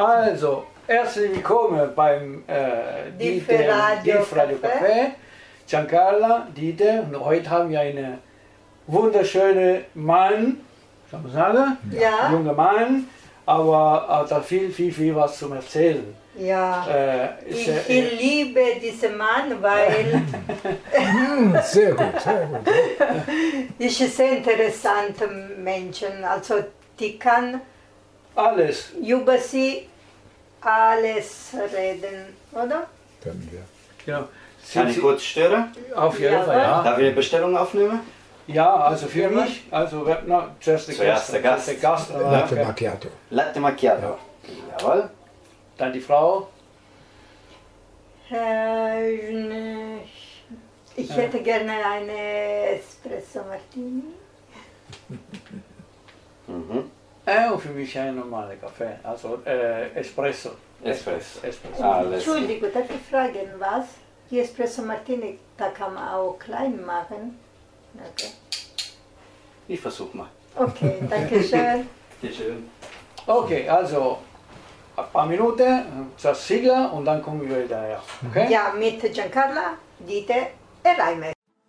Also, herzlich willkommen beim DIF Radio Café. Giancarla, Dieter, und heute haben wir einen wunderschönen Mann, kann man sagen? Ja. Junger Mann, aber hat da viel was zum Erzählen. Ja, ich liebe diesen Mann, weil sehr gut, sehr gut. ich ein sehr interessanter Mensch. Also die kann alles über sie alles reden, oder? Können wir. Genau. Kann ich kurz stören? Auf jeden Fall, ja. Darf ich eine Bestellung aufnehmen? Ja, also für mich, also zuerst der Gast. Latte Macchiato. Latte Macchiato. Jawohl. Dann die Frau. Ich hätte gerne eine Espresso Martini. Und für mich ein normaler Kaffee, also Espresso. Espresso. Alles. Entschuldigung, darf ich fragen, was? Die Espresso Martini, da kann man auch klein machen. Okay, Ich versuche mal. okay, danke schön. Bitte schön. Okay, also ein paar Minuten, das Sigla und dann kommen wir wieder her. Okay? Ja, mit Giancarla, Dieter und Reimer.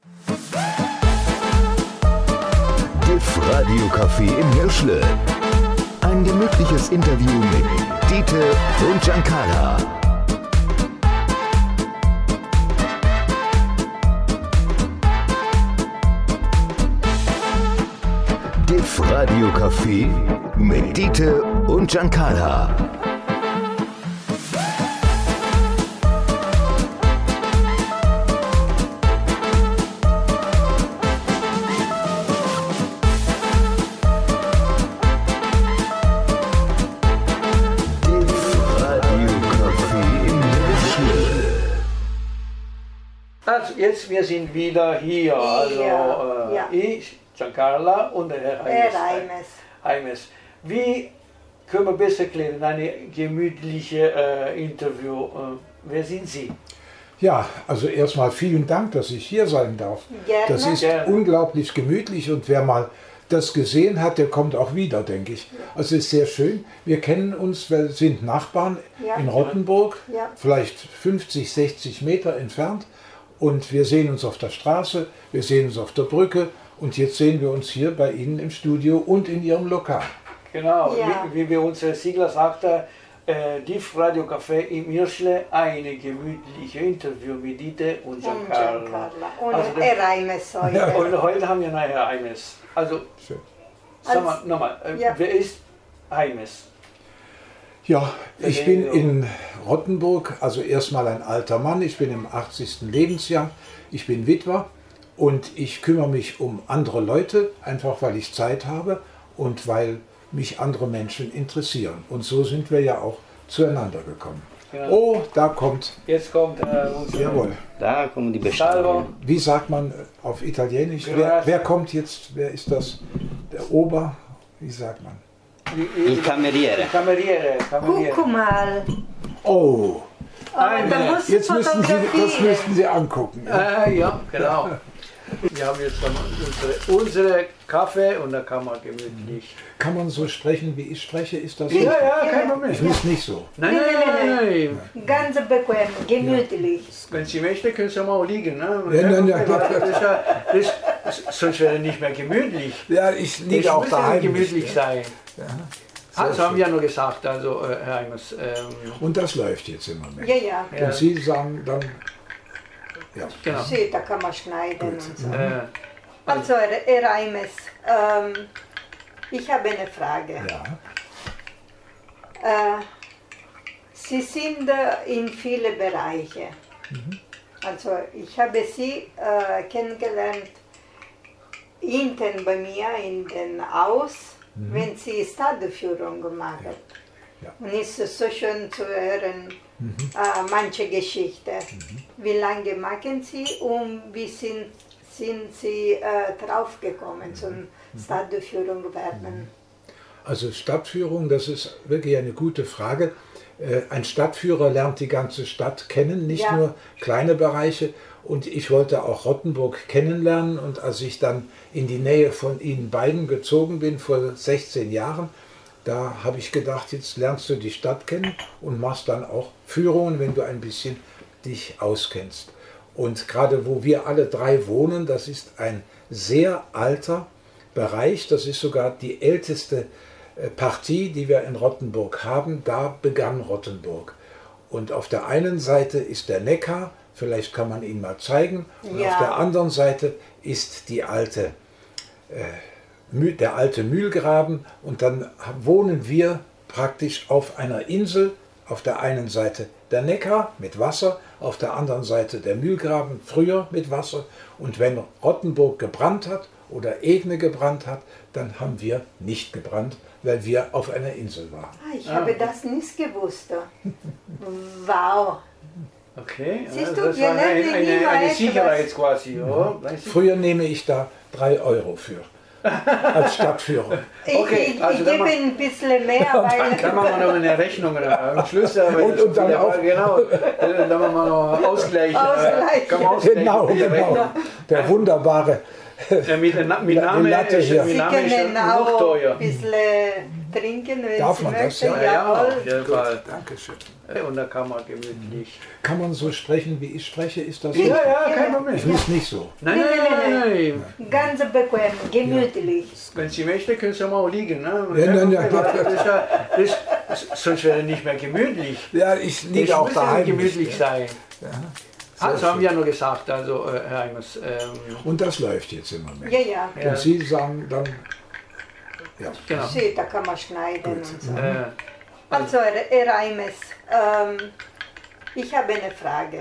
DIF Radio Café im Hirschle. Ein gemütliches Interview mit Dieter und Giancarla. DIF Radio Café mit Dieter und Giancarla. Also jetzt, wir sind wieder hier, also Ja. ich, Giancarla und der Herr Heimes. Wie können wir besser erklären, eine gemütliche Interview, wer sind Sie? Ja, also erstmal vielen Dank, dass ich hier sein darf. Gerne. Das ist Gerne. unglaublich gemütlich und wer mal das gesehen hat, der kommt auch wieder, denke ich. Also es ist sehr schön. Wir kennen uns, wir sind Nachbarn Ja. in Rottenburg, Ja. vielleicht 50, 60 Meter entfernt. Und wir sehen uns auf der Straße, wir sehen uns auf der Brücke und jetzt sehen wir uns hier bei Ihnen im Studio und in Ihrem Lokal. Ja. Genau, wie wir unser Sigler sagte, DIF Radio Café im Hirschle, eine gemütliche Interview mit Dieter und Giancarla. Und Also Reimes heute. Und heute haben wir nachher Heimes. Also, Schön. sag mal nochmal, Ja. wer ist Heimes? Ja, ich bin in Rottenburg, also erstmal ein alter Mann, ich bin im 80. Lebensjahr, ich bin Witwer und ich kümmere mich um andere Leute, einfach weil ich Zeit habe und weil mich andere Menschen interessieren. Und so sind wir ja auch zueinander gekommen. Ja. Oh, da kommt, Jetzt kommt unser jawohl, Da kommen die Salvo. Bestellungen. wie sagt man auf Italienisch, Grazie. wer kommt jetzt, wer ist das, der Ober, wie sagt man? Il cameriere. Cameriere. Guck mal. Oh, Aber da muss jetzt müssten Sie, das fotografieren. müssten Sie angucken. Ja, genau. Wir haben jetzt dann unsere Kaffee und da kann man gemütlich. Kann man so sprechen, wie ich spreche? Ist das Ja, richtig? ja, kein Problem. Ich muss nicht so. Nein, nein. Ganz bequem, gemütlich. Wenn Sie möchten, können Sie mal liegen. Ne? Ja, nein. Sonst wäre nicht mehr gemütlich. Ja, ich Es liege auch muss daheim. gemütlich sein. Sehr Also haben schön. wir ja nur gesagt, also Herr Heimers. Und das läuft jetzt im Moment. Ja, ja. Ja. Und Sie sagen dann, ja, Genau. Sie, da kann man schneiden und so. Also, Also, Reimes, ich habe eine Frage. ja, Sie sind in viele Bereiche. Also ich habe Sie kennengelernt hinten bei mir in den Haus, wenn Sie Stadtführung machen. Ja. Und es ist so schön zu hören, manche Geschichten. Wie lange machen Sie und wie sind Sie draufgekommen zum Stadtführung werden? also Stadtführung, das ist wirklich eine gute Frage. Ein Stadtführer lernt die ganze Stadt kennen, nicht Ja. nur kleine Bereiche. Und ich wollte auch Rottenburg kennenlernen. Und als ich dann in die Nähe von Ihnen beiden gezogen bin, vor 16 Jahren, Da habe ich gedacht, jetzt lernst du die Stadt kennen und machst dann auch Führungen, wenn du ein bisschen dich auskennst. Und gerade wo wir alle drei wohnen, das ist ein sehr alter Bereich, das ist sogar die älteste Partie, die wir in Rottenburg haben. Da begann Rottenburg. Und auf der einen Seite ist der Neckar, vielleicht kann man ihn mal zeigen, und auf der anderen Seite ist der alte Mühlgraben, und dann wohnen wir praktisch auf einer Insel, auf der einen Seite der Neckar mit Wasser, auf der anderen Seite der Mühlgraben, früher mit Wasser, und wenn Rottenburg gebrannt hat oder Egne gebrannt hat, dann haben wir nicht gebrannt, weil wir auf einer Insel waren. Ich habe das nicht gewusst. Wow. Okay, siehst du, das war eine Sicherheit quasi. Ja. Früher nehme ich da 3 Euro für. Als Stadtführer. Okay, also ich gebe ein bisschen mehr, weil... Dann machen wir noch eine Rechnung am Schluss. Und dann auch... Genau, dann machen wir noch Ausgleich. Genau. Der wunderbare... mit Name Sie können auch ein bisschen trinken, wenn Darf Sie man möchten. Das? Ja, ja, auf jeden Fall. Dankeschön. Und da kann man gemütlich. Kann man so sprechen, wie ich spreche? Ist das so? Ja, kein Problem. Ich muss nicht so. Nein. Ganz bequem, gemütlich. Wenn Sie möchten, können Sie mal auch liegen. Ne? Sonst wäre es nicht mehr gemütlich. Ja, ich liege auch daheim. Gemütlich sein. Ja. Also haben wir ja nur gesagt, also Herr Eimers. Und das läuft jetzt im Moment. Ja. Und Sie sagen dann, ja. Genau. Da kann man schneiden und so. Mhm. Also Herr Eimers, ich habe eine Frage.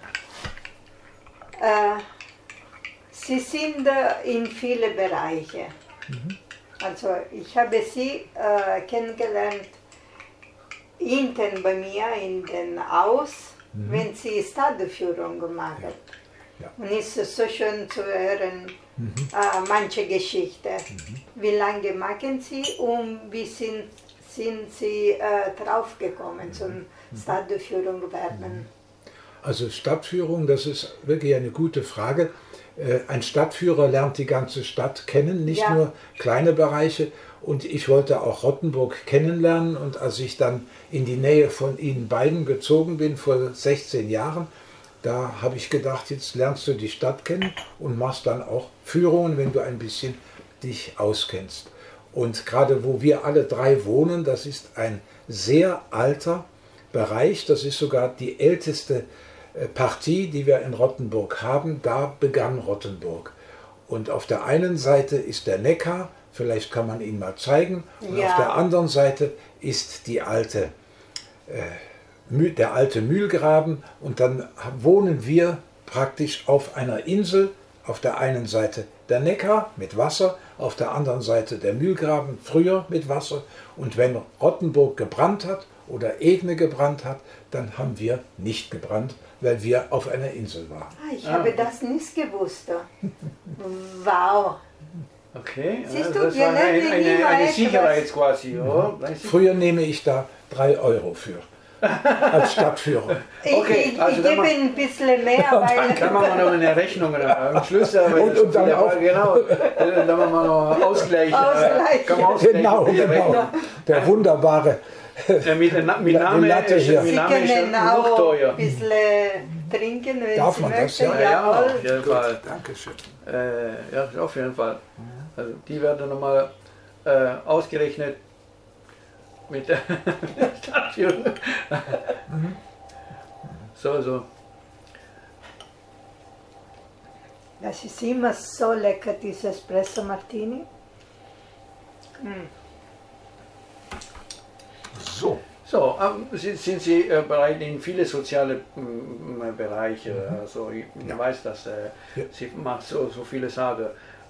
Ja. Sie sind in viele Bereiche. Also ich habe Sie kennengelernt hinten bei mir in den Haus, wenn Sie Stadtführung machen. Ja. Und es ist so schön zu hören, manche Geschichten. Wie lange machen Sie und wie sind Sie draufgekommen zum Stadtführung werden? Also Stadtführung, das ist wirklich eine gute Frage. Ein Stadtführer lernt die ganze Stadt kennen, nicht nur kleine Bereiche. Und ich wollte auch Rottenburg kennenlernen. Und als ich dann in die Nähe von Ihnen beiden gezogen bin, vor 16 Jahren, da habe ich gedacht, jetzt lernst du die Stadt kennen und machst dann auch Führungen, wenn du ein bisschen dich auskennst. Und gerade wo wir alle drei wohnen, das ist ein sehr alter Bereich, das ist sogar die älteste Partie, die wir in Rottenburg haben. Da begann Rottenburg. Und auf der einen Seite ist der Neckar, vielleicht kann man ihn mal zeigen, und auf der anderen Seite ist der alte Mühlgraben, und dann wohnen wir praktisch auf einer Insel, auf der einen Seite der Neckar mit Wasser, auf der anderen Seite der Mühlgraben, früher mit Wasser, und wenn Rottenburg gebrannt hat oder Egne gebrannt hat, dann haben wir nicht gebrannt, weil wir auf einer Insel waren. Ich habe das nicht gewusst. Wow. Okay, siehst du, das war eine Sicherheit quasi. Ja. Früher nehme ich da 3 Euro für. Als Stadtführer. Okay, ich gebe ein bisschen mehr, weil... Dann machen wir noch eine Rechnung am Schluss. Und dann auch... Genau, dann machen wir noch Ausgleich. Genau. Der wunderbare... Mit Name Sie können auch teuer. ein bisschen trinken, wenn Darf Sie man das? möchten. Ja, auf jeden Fall. Gut, Dankeschön. Ja, auf jeden Fall. Also die werden nochmal ausgerechnet mit der Stadtführung. So. Das ist immer so lecker, dieses Espresso Martini. So, sind Sie bereit in viele soziale Bereiche? Also ich weiß, dass Sie macht so viele Sachen.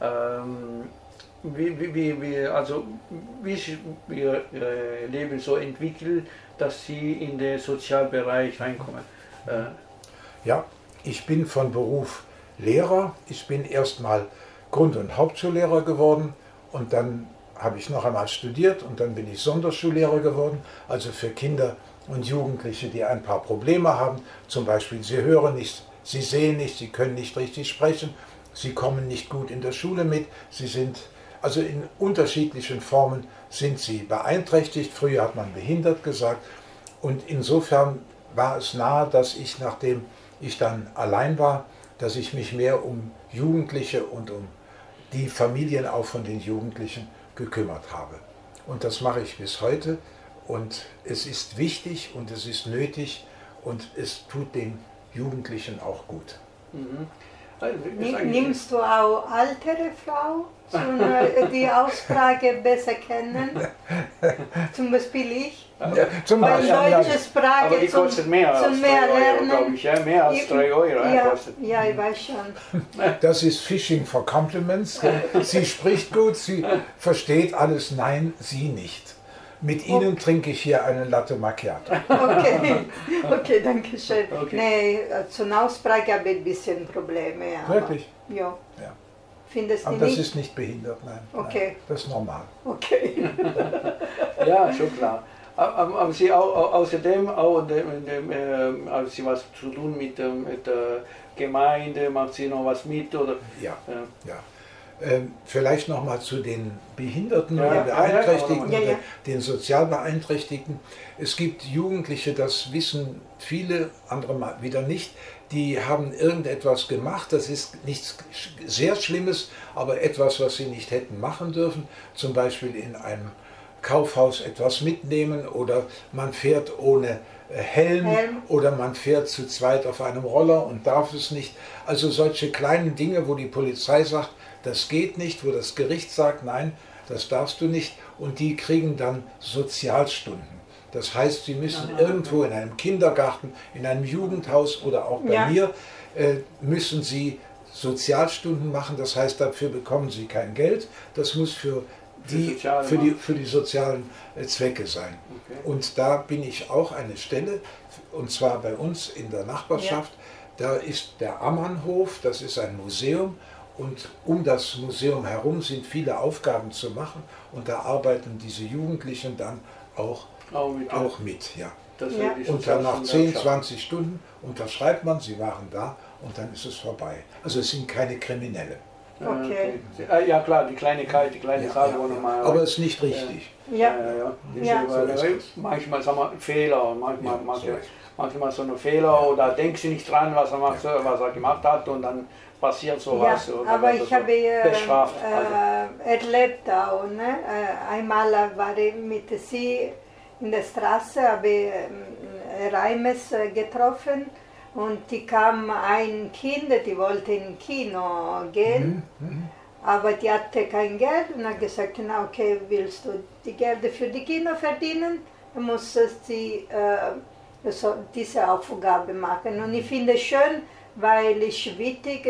Wie ist Ihr Leben so entwickelt, dass Sie in den Sozialbereich reinkommen? Ja, ich bin von Beruf Lehrer. Ich bin erstmal Grund- und Hauptschullehrer geworden, und dann habe ich noch einmal studiert, und dann bin ich Sonderschullehrer geworden, also für Kinder und Jugendliche, die ein paar Probleme haben. Zum Beispiel, sie hören nicht, sie sehen nicht, sie können nicht richtig sprechen, sie kommen nicht gut in der Schule mit, sie sind Also in unterschiedlichen Formen sind sie beeinträchtigt. Früher hat man behindert gesagt. Und insofern war es nahe, dass ich, nachdem ich dann allein war, dass ich mich mehr um Jugendliche und um die Familien auch von den Jugendlichen gekümmert habe. Und das mache ich bis heute. Und es ist wichtig und es ist nötig und es tut den Jugendlichen auch gut. Mhm. Nimmst du auch ältere Frau, die Aussprache besser kennen? Zum Beispiel ich. Ja, zum Beispiel. Deutsche Sprache aber die kostet mehr als 3 Euro, glaube ich. Ja? Mehr als 3 Euro kostet. Ja, ich weiß schon. Das ist Fishing for Compliments. Sie spricht gut, sie versteht alles. Nein, sie nicht. Mit Ihnen trinke ich hier eine Latte Macchiato. Okay, danke schön. Okay. Nee, zur Aussprache habe ich ein bisschen Probleme. Wirklich? Ja. Ja. Findest du aber nicht? Das ist nicht behindert, nein. Okay. Nein, das ist normal. Okay. Ja, schon klar. Aber Sie außerdem auch haben Sie was zu tun mit der Gemeinde, macht Sie noch was mit? Oder? Ja. Vielleicht noch mal zu den Behinderten oder Beeinträchtigten, den sozial Beeinträchtigten. Es gibt Jugendliche, das wissen viele, andere mal wieder nicht, die haben irgendetwas gemacht, das ist nichts sehr Schlimmes, aber etwas, was sie nicht hätten machen dürfen, zum Beispiel in einem Kaufhaus etwas mitnehmen oder man fährt ohne Helm oder man fährt zu zweit auf einem Roller und darf es nicht. Also solche kleinen Dinge, wo die Polizei sagt, das geht nicht, wo das Gericht sagt, nein, das darfst du nicht, und die kriegen dann Sozialstunden. Das heißt, sie müssen irgendwo in einem Kindergarten, in einem Jugendhaus oder auch bei mir, müssen sie Sozialstunden machen. Das heißt, dafür bekommen sie kein Geld. Das muss für die sozialen Zwecke sein. Okay. Und da bin ich auch eine Stelle, und zwar bei uns in der Nachbarschaft. Da ist der Amannhof, das ist ein Museum. Und um das Museum herum sind viele Aufgaben zu machen und da arbeiten diese Jugendlichen dann auch mit. Ja. Und dann nach 10, 20 Stunden unterschreibt man, sie waren da und dann ist es vorbei. Also es sind keine Kriminelle. Okay. Ja klar, die kleine Sache, wo nochmal. Aber es ist nicht richtig. Manchmal sagen wir Fehler, manchmal so eine Fehler oder denkst du nicht dran, was er gemacht hat und dann passiert sowas. Ja, aber ich habe erlebt auch, ne? Einmal war ich mit sie in der Straße, habe Reimes getroffen und die kam ein Kind, die wollte ins Kino gehen, aber die hatte kein Geld und hat gesagt, na okay, willst du die Geld für die Kino verdienen, dann musstest sie diese Aufgabe machen. Und ich finde es schön, weil ich wichtig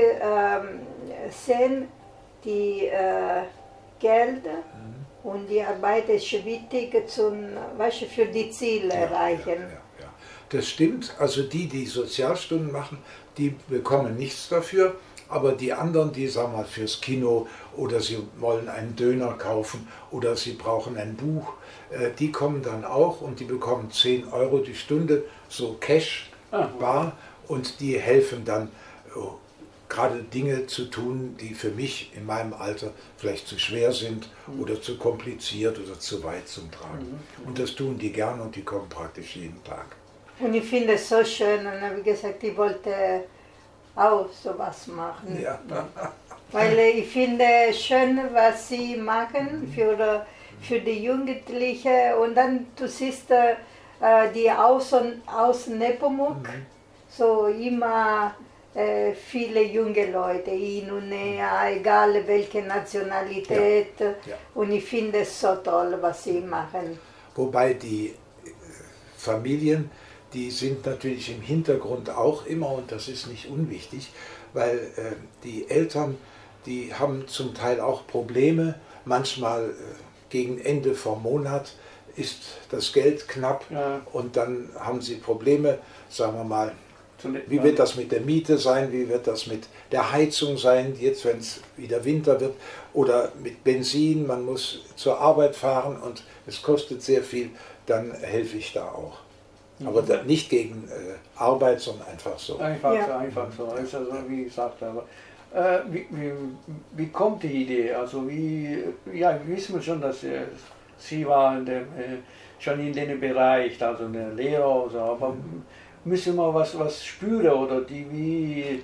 sehe, die Gelder und die Arbeit ist wichtig für die Ziele erreichen. Ja. Das stimmt, also die Sozialstunden machen, die bekommen nichts dafür, aber die anderen, die sagen wir fürs Kino oder sie wollen einen Döner kaufen oder sie brauchen ein Buch, die kommen dann auch und die bekommen 10 Euro die Stunde, so Cash, bar. Und die helfen dann, gerade Dinge zu tun, die für mich in meinem Alter vielleicht zu schwer sind oder zu kompliziert oder zu weit zum Tragen. Und das tun die gern und die kommen praktisch jeden Tag. Und ich finde es so schön und habe gesagt, ich wollte auch sowas machen. Ja. Weil ich finde es schön, was sie machen für die Jugendlichen. Und dann, du siehst die aus Nepomuk, so immer viele junge Leute, hin und her, egal welche Nationalität. Ja. Und ich finde es so toll, was sie machen. Wobei die Familien, die sind natürlich im Hintergrund auch immer, und das ist nicht unwichtig, weil die Eltern, die haben zum Teil auch Probleme, manchmal gegen Ende vom Monat ist das Geld knapp und dann haben sie Probleme, sagen wir mal, wie wird das mit der Miete sein, wie wird das mit der Heizung sein, jetzt wenn es wieder Winter wird, oder mit Benzin, man muss zur Arbeit fahren und es kostet sehr viel, dann helfe ich da auch. Aber nicht gegen Arbeit, sondern einfach so. Einfach so, ist also wie gesagt. Wie kommt die Idee? Also wir wissen schon, dass Sie waren schon in dem Bereich, also eine Lehrer oder so, aber müssen wir was spüren oder wie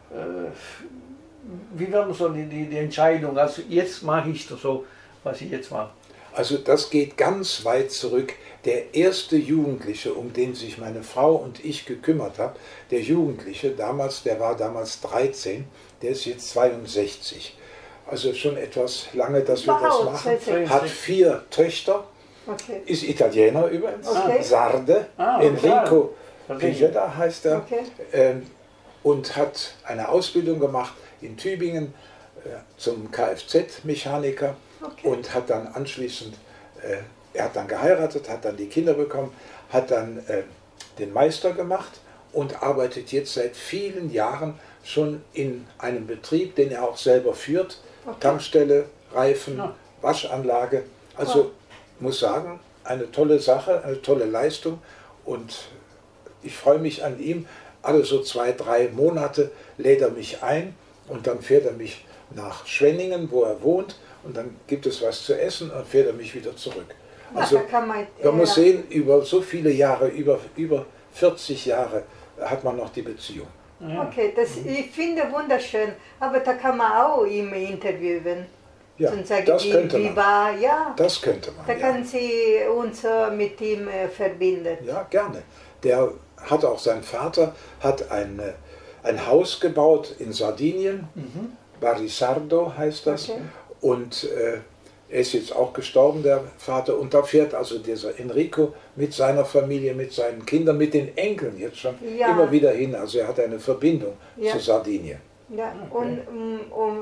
werden so die Entscheidung, also jetzt mache ich so, was ich jetzt mache? Also das geht ganz weit zurück. Der erste Jugendliche, um den sich meine Frau und ich gekümmert haben, der Jugendliche damals, der war damals 13, der ist jetzt 62. Also schon etwas lange, dass wir das machen. Hat 4 Töchter, ist Italiener übrigens, Sarde, Enrico Pigeda heißt er, und hat eine Ausbildung gemacht in Tübingen zum Kfz-Mechaniker und hat dann anschließend, er hat dann geheiratet, hat dann die Kinder bekommen, hat dann den Meister gemacht und arbeitet jetzt seit vielen Jahren schon in einem Betrieb, den er auch selber führt, Tankstelle, Reifen, Waschanlage, also muss sagen, eine tolle Sache, eine tolle Leistung und ich freue mich an ihm. Alle so 2-3 Monate lädt er mich ein und dann fährt er mich nach Schwenningen, wo er wohnt, und dann gibt es was zu essen und fährt er mich wieder zurück. Also man muss sehen, über so viele Jahre, über 40 Jahre hat man noch die Beziehung. Okay, ich finde wunderschön, aber da kann man auch immer interviewen. Ja, und sagen, das könnte man. Wie war, ja. Das könnte man. Da kann sie uns mit ihm verbinden. Ja, gerne. Der hat auch, sein Vater hat ein Haus gebaut in Sardinien, Barisardo heißt das, und er ist jetzt auch gestorben, der Vater, und da fährt also dieser Enrico mit seiner Familie, mit seinen Kindern, mit den Enkeln jetzt schon immer wieder hin, also er hat eine Verbindung zu Sardinien. Ja, und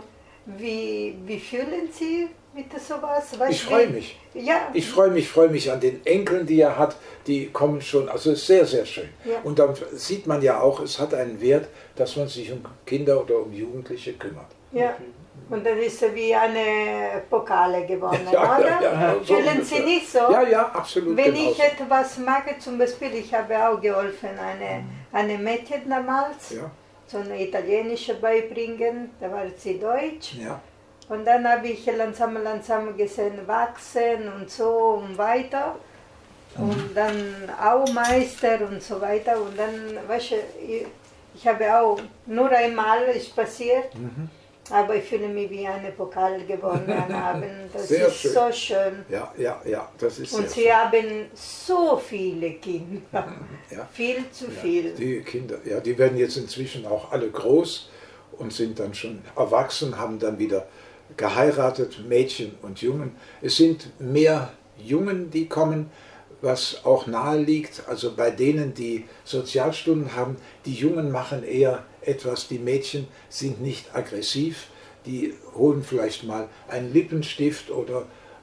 wie fühlen Sie mit sowas? Ich freue mich. Ja. Ich freue mich an den Enkeln, die er hat, die kommen schon, also es ist sehr, sehr schön. Ja. Und dann sieht man ja auch, es hat einen Wert, dass man sich um Kinder oder um Jugendliche kümmert. Ja, und das ist wie eine Pokale gewonnen, ja, oder? Ja, so fühlen Sie nicht so? Ja, ja, absolut. Wenn ich etwas mache, zum Beispiel, ich habe auch geholfen, eine Mädchen damals, so eine italienische beibringen, da war sie Deutsch. Ja. Und dann habe ich langsam gesehen, wachsen und so und weiter. Und dann auch Meister und so weiter. Und dann, weißt du, ich habe auch nur einmal ist passiert, aber ich fühle mich wie eine Pokal gewonnen haben. Das sehr ist schön. So schön. Ja, das ist und sehr sie haben so viele Kinder, viel zu viel. Die Kinder, die werden jetzt inzwischen auch alle groß und sind dann schon erwachsen, haben dann wieder geheiratet, Mädchen und Jungen. Es sind mehr Jungen, die kommen, was auch nahe liegt. Also bei denen, die Sozialstunden haben, die Jungen machen eher etwas, die Mädchen sind nicht aggressiv, die holen vielleicht mal einen Lippenstift oder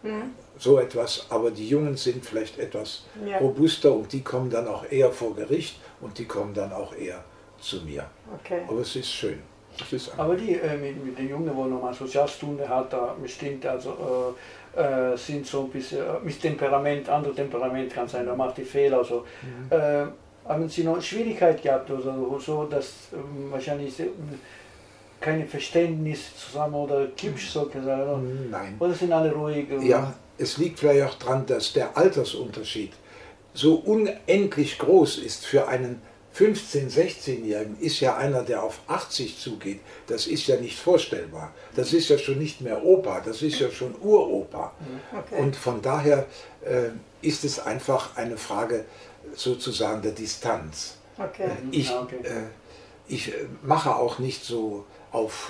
so etwas, aber die Jungen sind vielleicht etwas robuster und die kommen dann auch eher vor Gericht und die kommen dann auch eher zu mir. Okay. Aber es ist schön. Aber die mit den Jungen, wo nochmal Sozialstunde hat, da bestimmt, also sind so ein bisschen mit Temperament, anderes Temperament kann sein, da macht die Fehler. Also, haben Sie noch Schwierigkeit gehabt oder so, dass wahrscheinlich keine Verständnis zusammen oder Klipsch so gesagt? Oder? Nein. Oder sind alle ruhig? Ja, es liegt vielleicht auch daran, dass der Altersunterschied so unendlich groß ist für einen 15-, 16-Jährigen, ist ja einer, der auf 80 zugeht. Das ist ja nicht vorstellbar. Das ist ja schon nicht mehr Opa, das ist ja schon Uropa. Okay. Und von daher ist es einfach eine Frage sozusagen der Distanz. Okay. Ich mache auch nicht so auf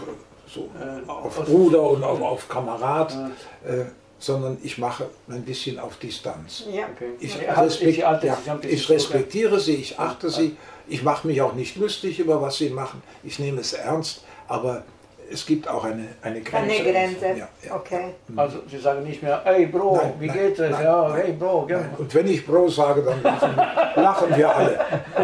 Bruder und auf Kamerad, sondern ich mache ein bisschen auf Distanz. Ja. Okay. Ich respektiere sie, ich achte sie, ich mache mich auch nicht lustig über was sie machen, ich nehme es ernst, aber es gibt auch eine Grenze. Eine Grenze, okay. Also Sie sagen nicht mehr, hey Bro, wie geht es? Ja, hey Bro. Nein. Und wenn ich Bro sage, dann lachen wir alle.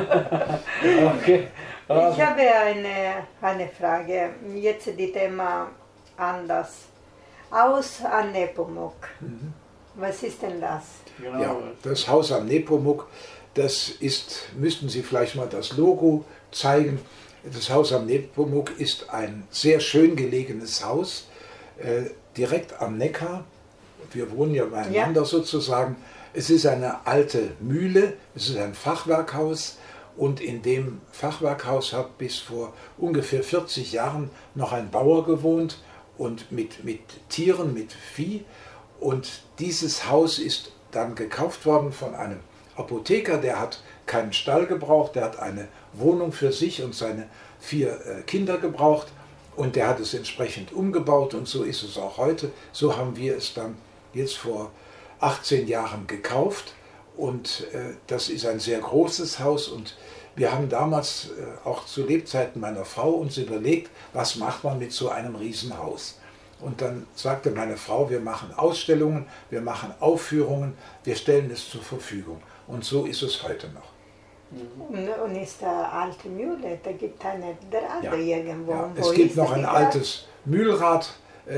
Okay. Ich habe eine Frage, jetzt das Thema anders. Haus am Nepomuk. Was ist denn das? Genau. Ja, das Haus am Nepomuk, das ist, müssten Sie vielleicht mal das Logo zeigen. Das Haus am Nepomuk ist ein sehr schön gelegenes Haus, direkt am Neckar. Wir wohnen ja beieinander sozusagen. Es ist eine alte Mühle, es ist ein Fachwerkhaus und in dem Fachwerkhaus hat bis vor ungefähr 40 Jahren noch ein Bauer gewohnt und mit Tieren, mit Vieh. Und dieses Haus ist dann gekauft worden von einem Apotheker, der hat keinen Stall gebraucht, der hat eine Wohnung für sich und seine 4 Kinder gebraucht und der hat es entsprechend umgebaut und so ist es auch heute. So haben wir es dann jetzt vor 18 Jahren gekauft und das ist ein sehr großes Haus und wir haben damals auch zu Lebzeiten meiner Frau uns überlegt, was macht man mit so einem Riesenhaus. Und dann sagte meine Frau, wir machen Ausstellungen, wir machen Aufführungen, wir stellen es zur Verfügung. Und so ist es heute noch. Und ist eine alte Mühle, da gibt es eine Draht irgendwo. Ja, es gibt noch ein altes Mühlrad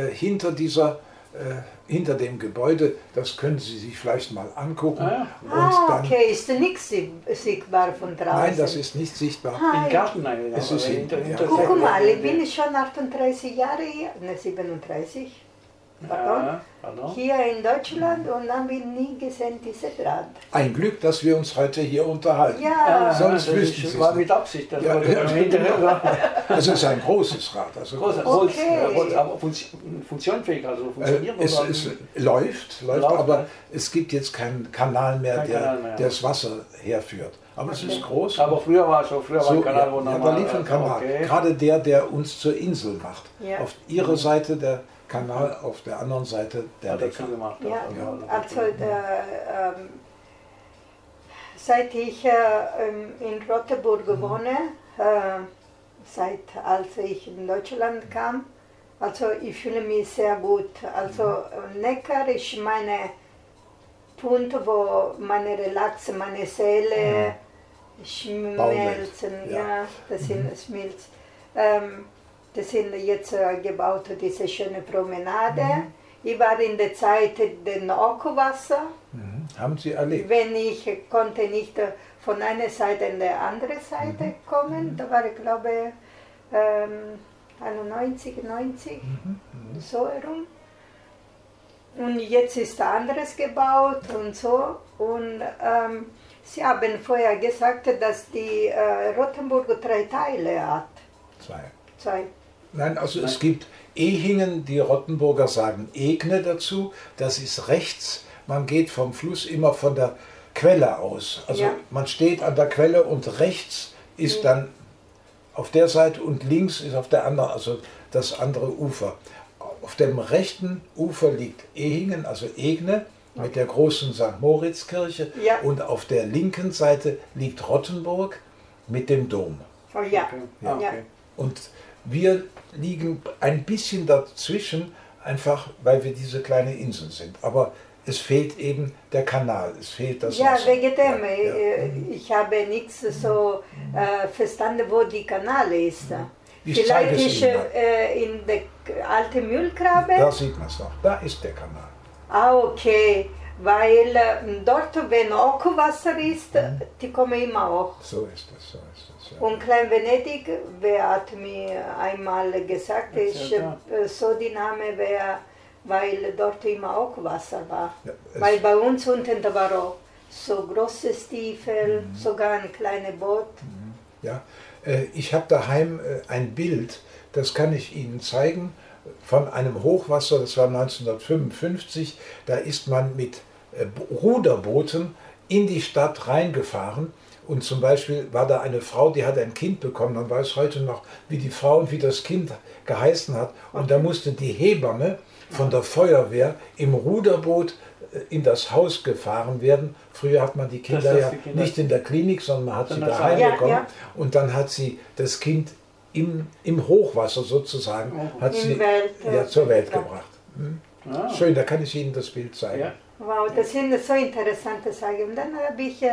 hinter dem Gebäude, das können Sie sich vielleicht mal angucken. Okay, ist nichts sichtbar von draußen? Nein, das ist nicht sichtbar. Im Garten eigentlich. Es ist Guck mal, ich bin schon 38 Jahre hier, 37. Hier in Deutschland und haben wir nie gesehen diese Draht. Ein Glück, dass wir uns heute hier unterhalten. Ja, sonst das wüssten Sie es war nicht. mit Absicht. Das Es ist ein großes Rad. Also Holz, aber funktionsfähig, also funktioniert es läuft, aber es gibt jetzt keinen Kanal mehr, der das Wasser herführt. Aber es ist groß. Aber früher war ein Kanal, wo da lief ein Kanal. Gerade der uns zur Insel macht. Ja. Auf ihrer Seite der Kanal, auf der anderen Seite der Neckar. Also seit ich in Rotenburg wohne, als ich in Deutschland kam, also ich fühle mich sehr gut. Also Neckar ist mein Punkt, wo meine Relax, meine Seele schmelzen. Ja, das schmilzt. Das sind jetzt gebaut, diese schöne Promenade. Ich war in der Zeit des Hochwasser. Haben Sie erlebt? Wenn ich konnte nicht von einer Seite in die andere Seite kommen, da war ich glaube 91, 90, so herum. Und jetzt ist anderes gebaut und so. Und Sie haben vorher gesagt, dass die Rotenburg 3 Teile hat. 2. Nein, also es gibt Ehingen, die Rottenburger sagen Egne dazu, das ist rechts, man geht vom Fluss immer von der Quelle aus. Also man steht an der Quelle und rechts ist dann auf der Seite und links ist auf der anderen, also das andere Ufer. Auf dem rechten Ufer liegt Ehingen, also Egne, mit der großen St. Moritz-Kirche und auf der linken Seite liegt Rottenburg mit dem Dom. Oh ja. Und wir liegen ein bisschen dazwischen, einfach weil wir diese kleine Insel sind. Aber es fehlt eben der Kanal, es fehlt das Wasser. Wegen dem. Ich habe nichts so verstanden, wo die Kanal ist. Vielleicht ist in der alten Mühlgrabe. Da sieht man es noch, da ist der Kanal. Okay, weil dort, wenn auch Wasser ist, die kommen immer auch. So ist es. Und Klein Venedig, wer hat mir einmal gesagt, ist so die Name, weil dort immer auch Wasser war. Ja, weil bei uns unten da war auch so große Stiefel, sogar ein kleines Boot. Ja, ich habe daheim ein Bild, das kann ich Ihnen zeigen, von einem Hochwasser, das war 1955, da ist man mit Ruderbooten in die Stadt reingefahren. Und zum Beispiel war da eine Frau, die hat ein Kind bekommen, man weiß heute noch, wie die Frau und wie das Kind geheißen hat. Und da musste die Hebamme von der Feuerwehr im Ruderboot in das Haus gefahren werden. Früher hat man die Kinder nicht in der Klinik, sondern man hat sie daheim bekommen. Und dann hat sie das Kind im Hochwasser sozusagen zur Welt gebracht. Schön, da kann ich Ihnen das Bild zeigen. Ja. Wow, das sind so interessante Sachen. Und dann habe ich...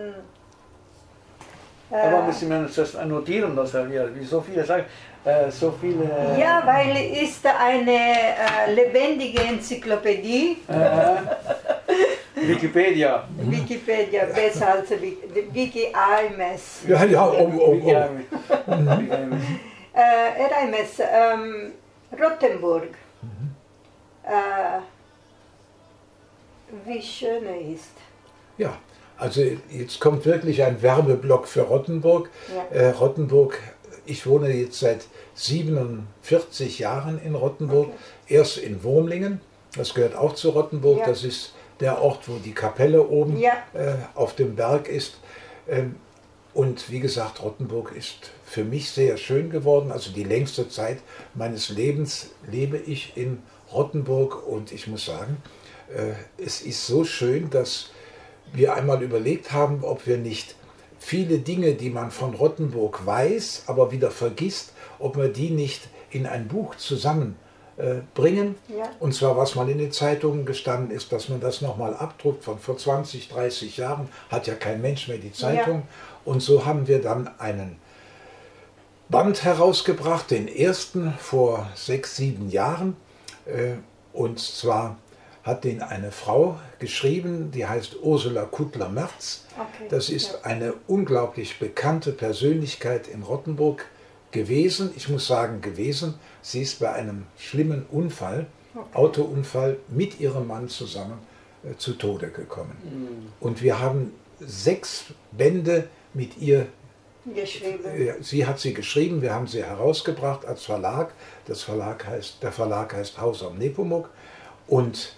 aber müssen wir uns das notieren, das hier, wie so viele sagen, so viele... Ja, weil es ist eine lebendige Enzyklopädie. Wikipedia. Wikipedia besser als Wiki AMS. Ja, Wiki AMS. RMS, Rothenburg. Wie schön er ist. Ja, also jetzt kommt wirklich ein Werbeblock für Rothenburg. Ja. Rothenburg, ich wohne jetzt seit 47 Jahren in Rothenburg. Okay. Erst in Wurmlingen, das gehört auch zu Rothenburg. Ja. Das ist der Ort, wo die Kapelle oben auf dem Berg ist. Und wie gesagt, Rothenburg ist für mich sehr schön geworden. Also die längste Zeit meines Lebens lebe ich in Rothenburg und ich muss sagen, es ist so schön, dass wir einmal überlegt haben, ob wir nicht viele Dinge, die man von Rothenburg weiß, aber wieder vergisst, ob wir die nicht in ein Buch zusammenbringen. Ja. Und zwar, was mal in den Zeitungen gestanden ist, dass man das nochmal abdruckt von vor 20, 30 Jahren, hat ja kein Mensch mehr die Zeitung. Ja. Und so haben wir dann einen Band herausgebracht, den ersten vor 6, 7 Jahren. Und zwar hat den eine Frau geschrieben, die heißt Ursula Kuttler-Merz. Okay. Das ist eine unglaublich bekannte Persönlichkeit in Rothenburg gewesen. Ich muss sagen gewesen, sie ist bei einem schlimmen Unfall, Autounfall, mit ihrem Mann zusammen zu Tode gekommen. Mhm. Und wir haben 6 Bände mit ihr geschrieben. Sie hat sie geschrieben, wir haben sie herausgebracht als Verlag. Der Verlag heißt Haus am Nepomuk. Und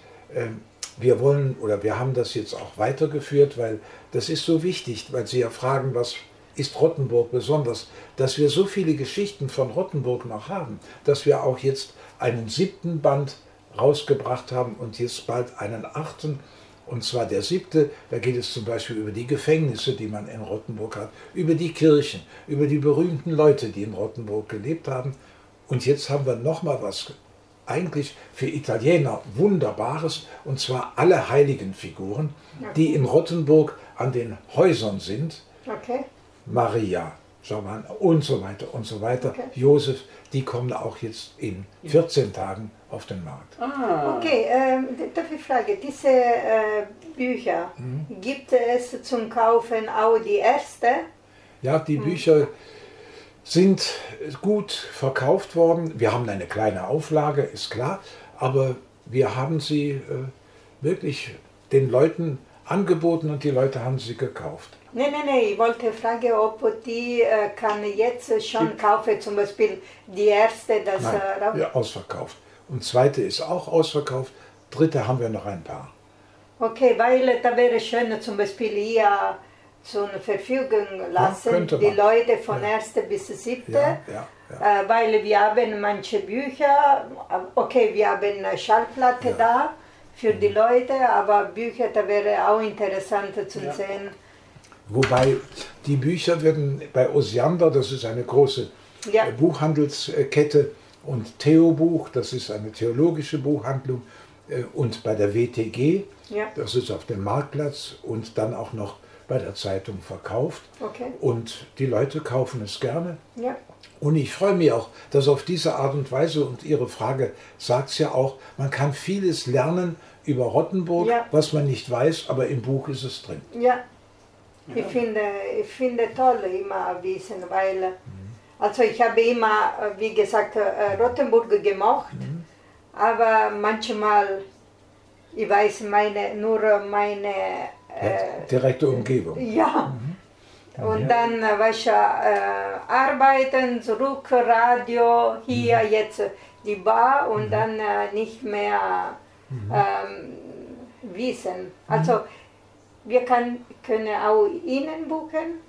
wir haben das jetzt auch weitergeführt, weil das ist so wichtig, weil Sie ja fragen, was ist Rothenburg besonders, dass wir so viele Geschichten von Rothenburg noch haben, dass wir auch jetzt einen 7. Band rausgebracht haben und jetzt bald einen 8. Und zwar der 7., da geht es zum Beispiel über die Gefängnisse, die man in Rothenburg hat, über die Kirchen, über die berühmten Leute, die in Rothenburg gelebt haben. Und jetzt haben wir nochmal was eigentlich für Italiener Wunderbares, und zwar alle Heiligenfiguren, die in Rothenburg an den Häusern sind. Okay. Maria, und so weiter und so weiter. Okay. Josef, die kommen auch jetzt in 14 Tagen auf den Markt. Ah. Okay, darf ich fragen, diese Bücher, gibt es zum Kaufen auch die erste? Ja, die Bücher sind gut verkauft worden. Wir haben eine kleine Auflage, ist klar, aber wir haben sie wirklich den Leuten angeboten und die Leute haben sie gekauft. Nein, ich wollte fragen, ob die kann jetzt schon kaufen, zum Beispiel die erste, das... Nein, ja, ausverkauft. Und zweite ist auch ausverkauft, dritte haben wir noch ein paar. Okay, weil da wäre schön, zum Beispiel hier zur Verfügung lassen, die Leute von 1. bis 7. Weil wir haben manche Bücher, okay, wir haben eine Schallplatte da für die Leute, aber Bücher, da wäre auch interessant zu sehen. Wobei die Bücher werden bei Osiander, das ist eine große Buchhandelskette, und Theobuch, das ist eine theologische Buchhandlung, und bei der WTG, das ist auf dem Marktplatz, und dann auch noch bei der Zeitung verkauft. Okay. Und die Leute kaufen es gerne. Ja. Und ich freue mich auch, dass auf diese Art und Weise, und Ihre Frage sagt es ja auch, man kann vieles lernen über Rothenburg, was man nicht weiß, aber im Buch ist es drin. Ja, ich finde toll immer wissen, weil also ich habe immer, wie gesagt, Rothenburg gemocht, aber manchmal, ich weiß nur meine direkte Umgebung. Ja. Und dann war ich arbeiten, zurück, Radio, hier jetzt die Bar und dann nicht mehr wissen. Also wir können auch Ihnen buchen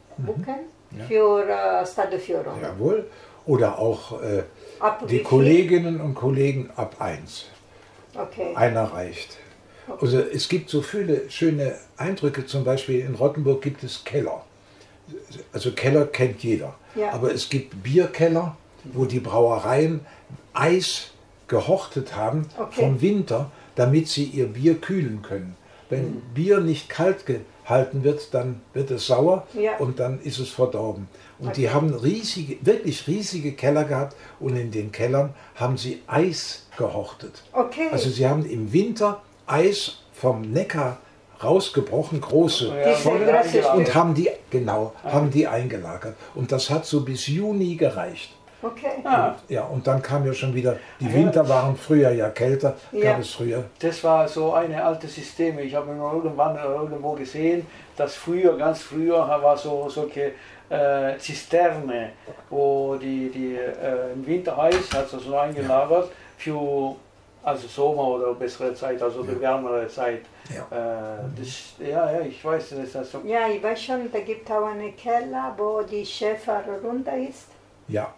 für Stadtführung. Jawohl. Oder auch die Kolleginnen und Kollegen ab 1. Okay. Einer reicht. Okay. Also es gibt so viele schöne Eindrücke, zum Beispiel in Rothenburg gibt es Keller. Also Keller kennt jeder. Ja. Aber es gibt Bierkeller, wo die Brauereien Eis gehortet haben vom Winter, damit sie ihr Bier kühlen können. Wenn Bier nicht kalt gehalten wird, dann wird es sauer und dann ist es verdorben. Und die haben wirklich riesige Keller gehabt und in den Kellern haben sie Eis gehortet. Okay. Also sie haben im Winter Eis vom Neckar rausgebrochen, große Ja. und haben die eingelagert. Und das hat so bis Juni gereicht. Okay. Ja, und dann kam ja schon wieder, die Winter waren früher ja kälter, Ja. gab es früher. Das war so eine alte System. Ich habe irgendwann irgendwo gesehen, dass früher, ganz früher, war solche Zisterne, wo die im Winter heiß hat, so eingelagert für also Sommer oder bessere Zeit, also die wärmere Zeit. Ich weiß, dass das so. Ja, ich weiß schon, da gibt es auch einen Keller, wo die Schäfer runter ist. Ja.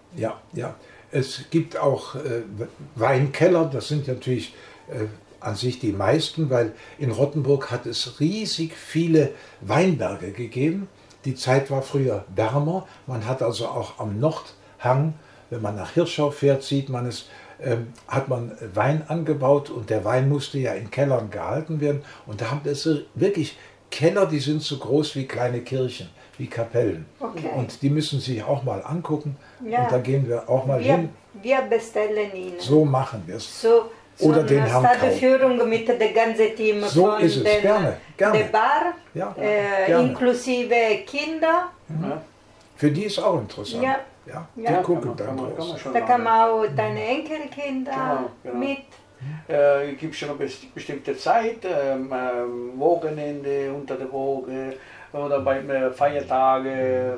Es gibt auch Weinkeller, das sind natürlich an sich die meisten, weil in Rottenburg hat es riesig viele Weinberge gegeben. Die Zeit war früher wärmer, man hat also auch am Nordhang, wenn man nach Hirschau fährt, sieht man es, hat man Wein angebaut und der Wein musste ja in Kellern gehalten werden. Und da haben es wirklich Keller, die sind so groß wie kleine Kirchen, wie Kapellen. Okay. Und die müssen sich auch mal angucken. Ja. Und da gehen wir auch mal hin. Wir bestellen Ihnen. So machen wir es. So Oder den Herrn Kau. Stadtführung mit dem ganzen Team So von ist es. Gerne. der Bar, Ja, gerne. inklusive Kinder. Für die ist auch interessant. Ja. Ja, die Ja. gucken Kann dann man draus. schon Da kann machen. man auch deine Enkelkinder Genau. mit. Es gibt schon eine bestimmte Zeit, Wochenende, unter der Woche oder bei Feiertage.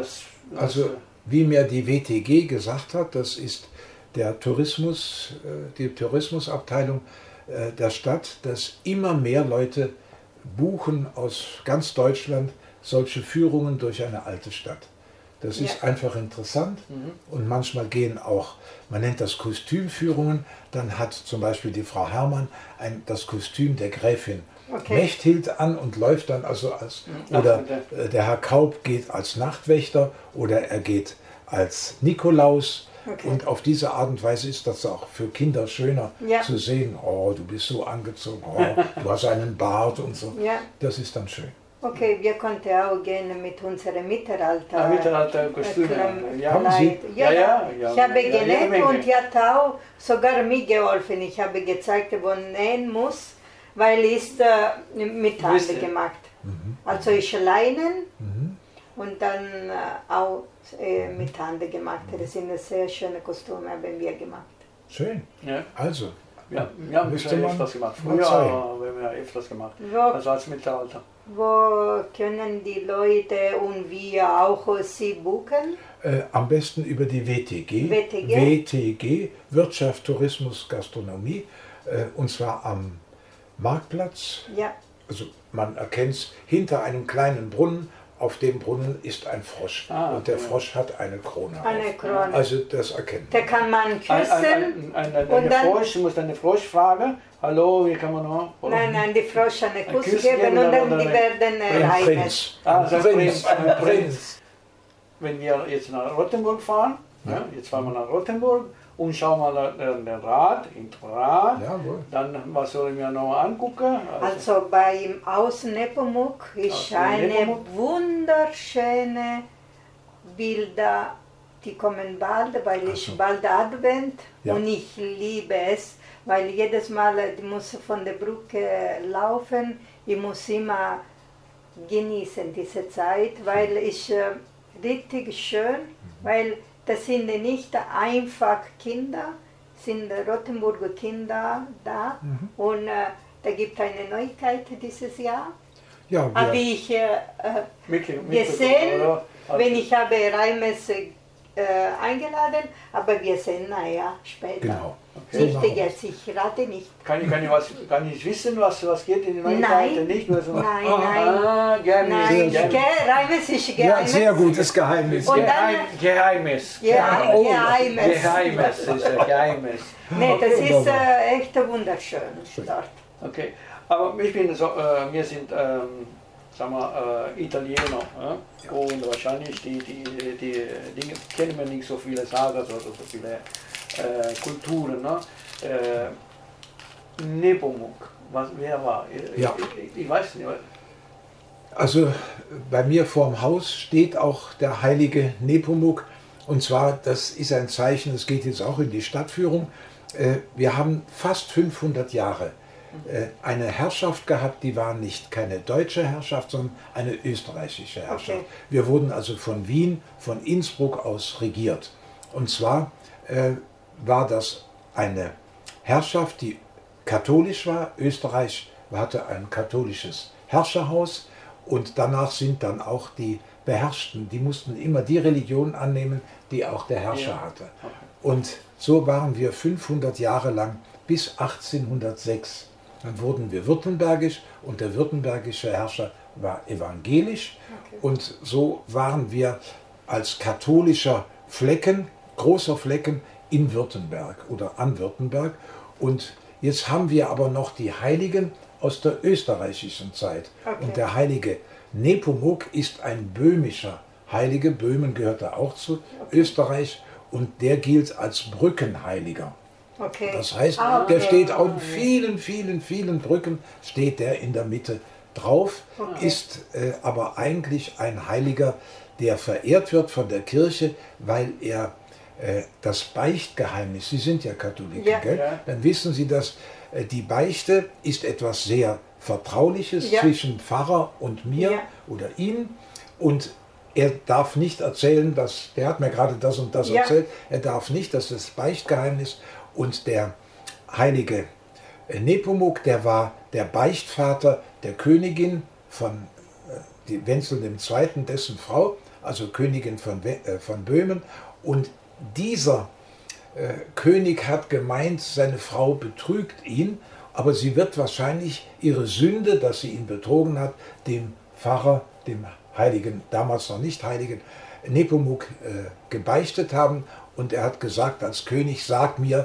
Also wie mir die WTG gesagt hat, das ist der Tourismus, die Tourismusabteilung der Stadt, dass immer mehr Leute buchen aus ganz Deutschland solche Führungen durch eine alte Stadt. Das ist einfach interessant und manchmal gehen auch, man nennt das Kostümführungen, dann hat zum Beispiel die Frau Herrmann das Kostüm der Gräfin Mechthild an und läuft dann also oder der Herr Kaup geht als Nachtwächter oder er geht als Nikolaus. Okay. Und auf diese Art und Weise ist das auch für Kinder schöner zu sehen, oh, du bist so angezogen, oh, du hast einen Bart und so. Ja. Das ist dann schön. Okay, wir konnten auch gerne mit unserem Mittelalter. Mittelalter-Kostüme. Haben Sie? Ja. Ich habe jede genäht Menge. und die hat auch sogar mitgeholfen. Ich habe gezeigt, wo nähen muss, weil ist mit Hand gemacht. Also ich Leinen und dann auch mit Hand gemacht. Das sind sehr schöne Kostüme, haben wir gemacht. Schön. Ja. Also, Ja, wir haben Müsste man öfters gemacht. mal Früher zeigen. haben wir öfters gemacht. Wo, Also als Mittelalter. wo können die Leute und wir auch sie buchen? am besten über die WTG. WTG? WTG, Wirtschaft, Tourismus, Gastronomie. Und zwar am Marktplatz. Ja. Also man erkennt es hinter einem kleinen Brunnen. Auf dem Brunnen ist ein Frosch. Und der Frosch hat eine Krone. Eine auf. Krone. Also das erkennt Da man. kann man küssen. Ein Frosch, du musst eine Frosch fragen. Hallo, wie kann man noch? Nein, die Frosch einen Kuss Kuss geben geben und dann oder die nicht? werden Ein reines. Prinz. Also Ein Prinz. ein Prinz. Wenn wir jetzt nach Rottenburg fahren, jetzt fahren wir nach Rottenburg und schauen mal den Rad, Jawohl. dann was sollen wir noch angucken? Also beim Haus Nepomuk ist eine Nepomuk. wunderschöne Bilder, die kommen bald, weil ich bald Advent Ja. und ich liebe es, weil jedes Mal ich muss von der Brücke laufen, ich muss immer genießen diese Zeit, weil ich richtig schön, weil das sind nicht einfach Kinder, sind Rottenburger Kinder da und da gibt es eine Neuigkeit dieses Jahr. Ja, Habe wir, ich Mitbekommen, gesehen, oder? wenn ich habe Reimes eingeladen, aber wir sehen, naja, später. genau. Nicht So machen wir jetzt, ich rate nicht. Kann ich wissen, was geht in den Nein. Neuigkeiten? Nicht nur so. Nein, Gerne. Nein, gerne. Reimes ist Ja, Geheimnis. sehr gutes Geheimnis. Und dann- Geheimnis. Ja, Oh. Geheimnis. Geheimnis ist ein Geheimnis. Nee, das ist Wunderbar. echt wunderschön dort. Okay, aber ich bin so, wir sind, sagen wir, Italiener, und wahrscheinlich die Dinge kennen wir nicht so viele Sagen oder so viele Kulturen. Ne? Nepomuk, wer war? Ja. Ich weiß nicht. Also bei mir vorm Haus steht auch der heilige Nepomuk. Und zwar, das ist ein Zeichen, das geht jetzt auch in die Stadtführung. Wir haben fast 500 Jahre eine Herrschaft gehabt, die war nicht keine deutsche Herrschaft, sondern eine österreichische Herrschaft. Okay. Wir wurden also von Wien, von Innsbruck aus regiert. Und zwar war das eine Herrschaft, die katholisch war. Österreich hatte ein katholisches Herrscherhaus und danach sind dann auch die Beherrschten, die mussten immer die Religion annehmen, die auch der Herrscher hatte. Und so waren wir 500 Jahre lang bis 1806. Dann wurden wir württembergisch und der württembergische Herrscher war evangelisch. Und so waren wir als katholischer Flecken, großer Flecken in Württemberg oder an Württemberg. Und jetzt haben wir aber noch die Heiligen aus der österreichischen Zeit. Okay. Und der heilige Nepomuk ist ein böhmischer Heilige. Böhmen gehörte auch zu Österreich und der gilt als Brückenheiliger. Okay. Das heißt, der steht auf vielen, vielen, vielen Brücken, steht der in der Mitte drauf, ist aber eigentlich ein Heiliger, der verehrt wird von der Kirche, weil er das Beichtgeheimnis, Sie sind ja Katholiken, Ja. gell? Ja. Dann wissen Sie, dass die Beichte ist etwas sehr Vertrauliches Ja. zwischen Pfarrer und mir Ja. oder ihm und er darf nicht erzählen, dass, der hat mir gerade das und das Ja. erzählt, er darf nicht, das ist das Beichtgeheimnis. Und der heilige Nepomuk, der war der Beichtvater der Königin von die Wenzel II., dessen Frau, also Königin von Böhmen. Und dieser König hat gemeint, seine Frau betrügt ihn, aber sie wird wahrscheinlich ihre Sünde, dass sie ihn betrogen hat, dem Pfarrer, dem heiligen, damals noch nicht heiligen Nepomuk gebeichtet haben. Und er hat gesagt als König, sag mir,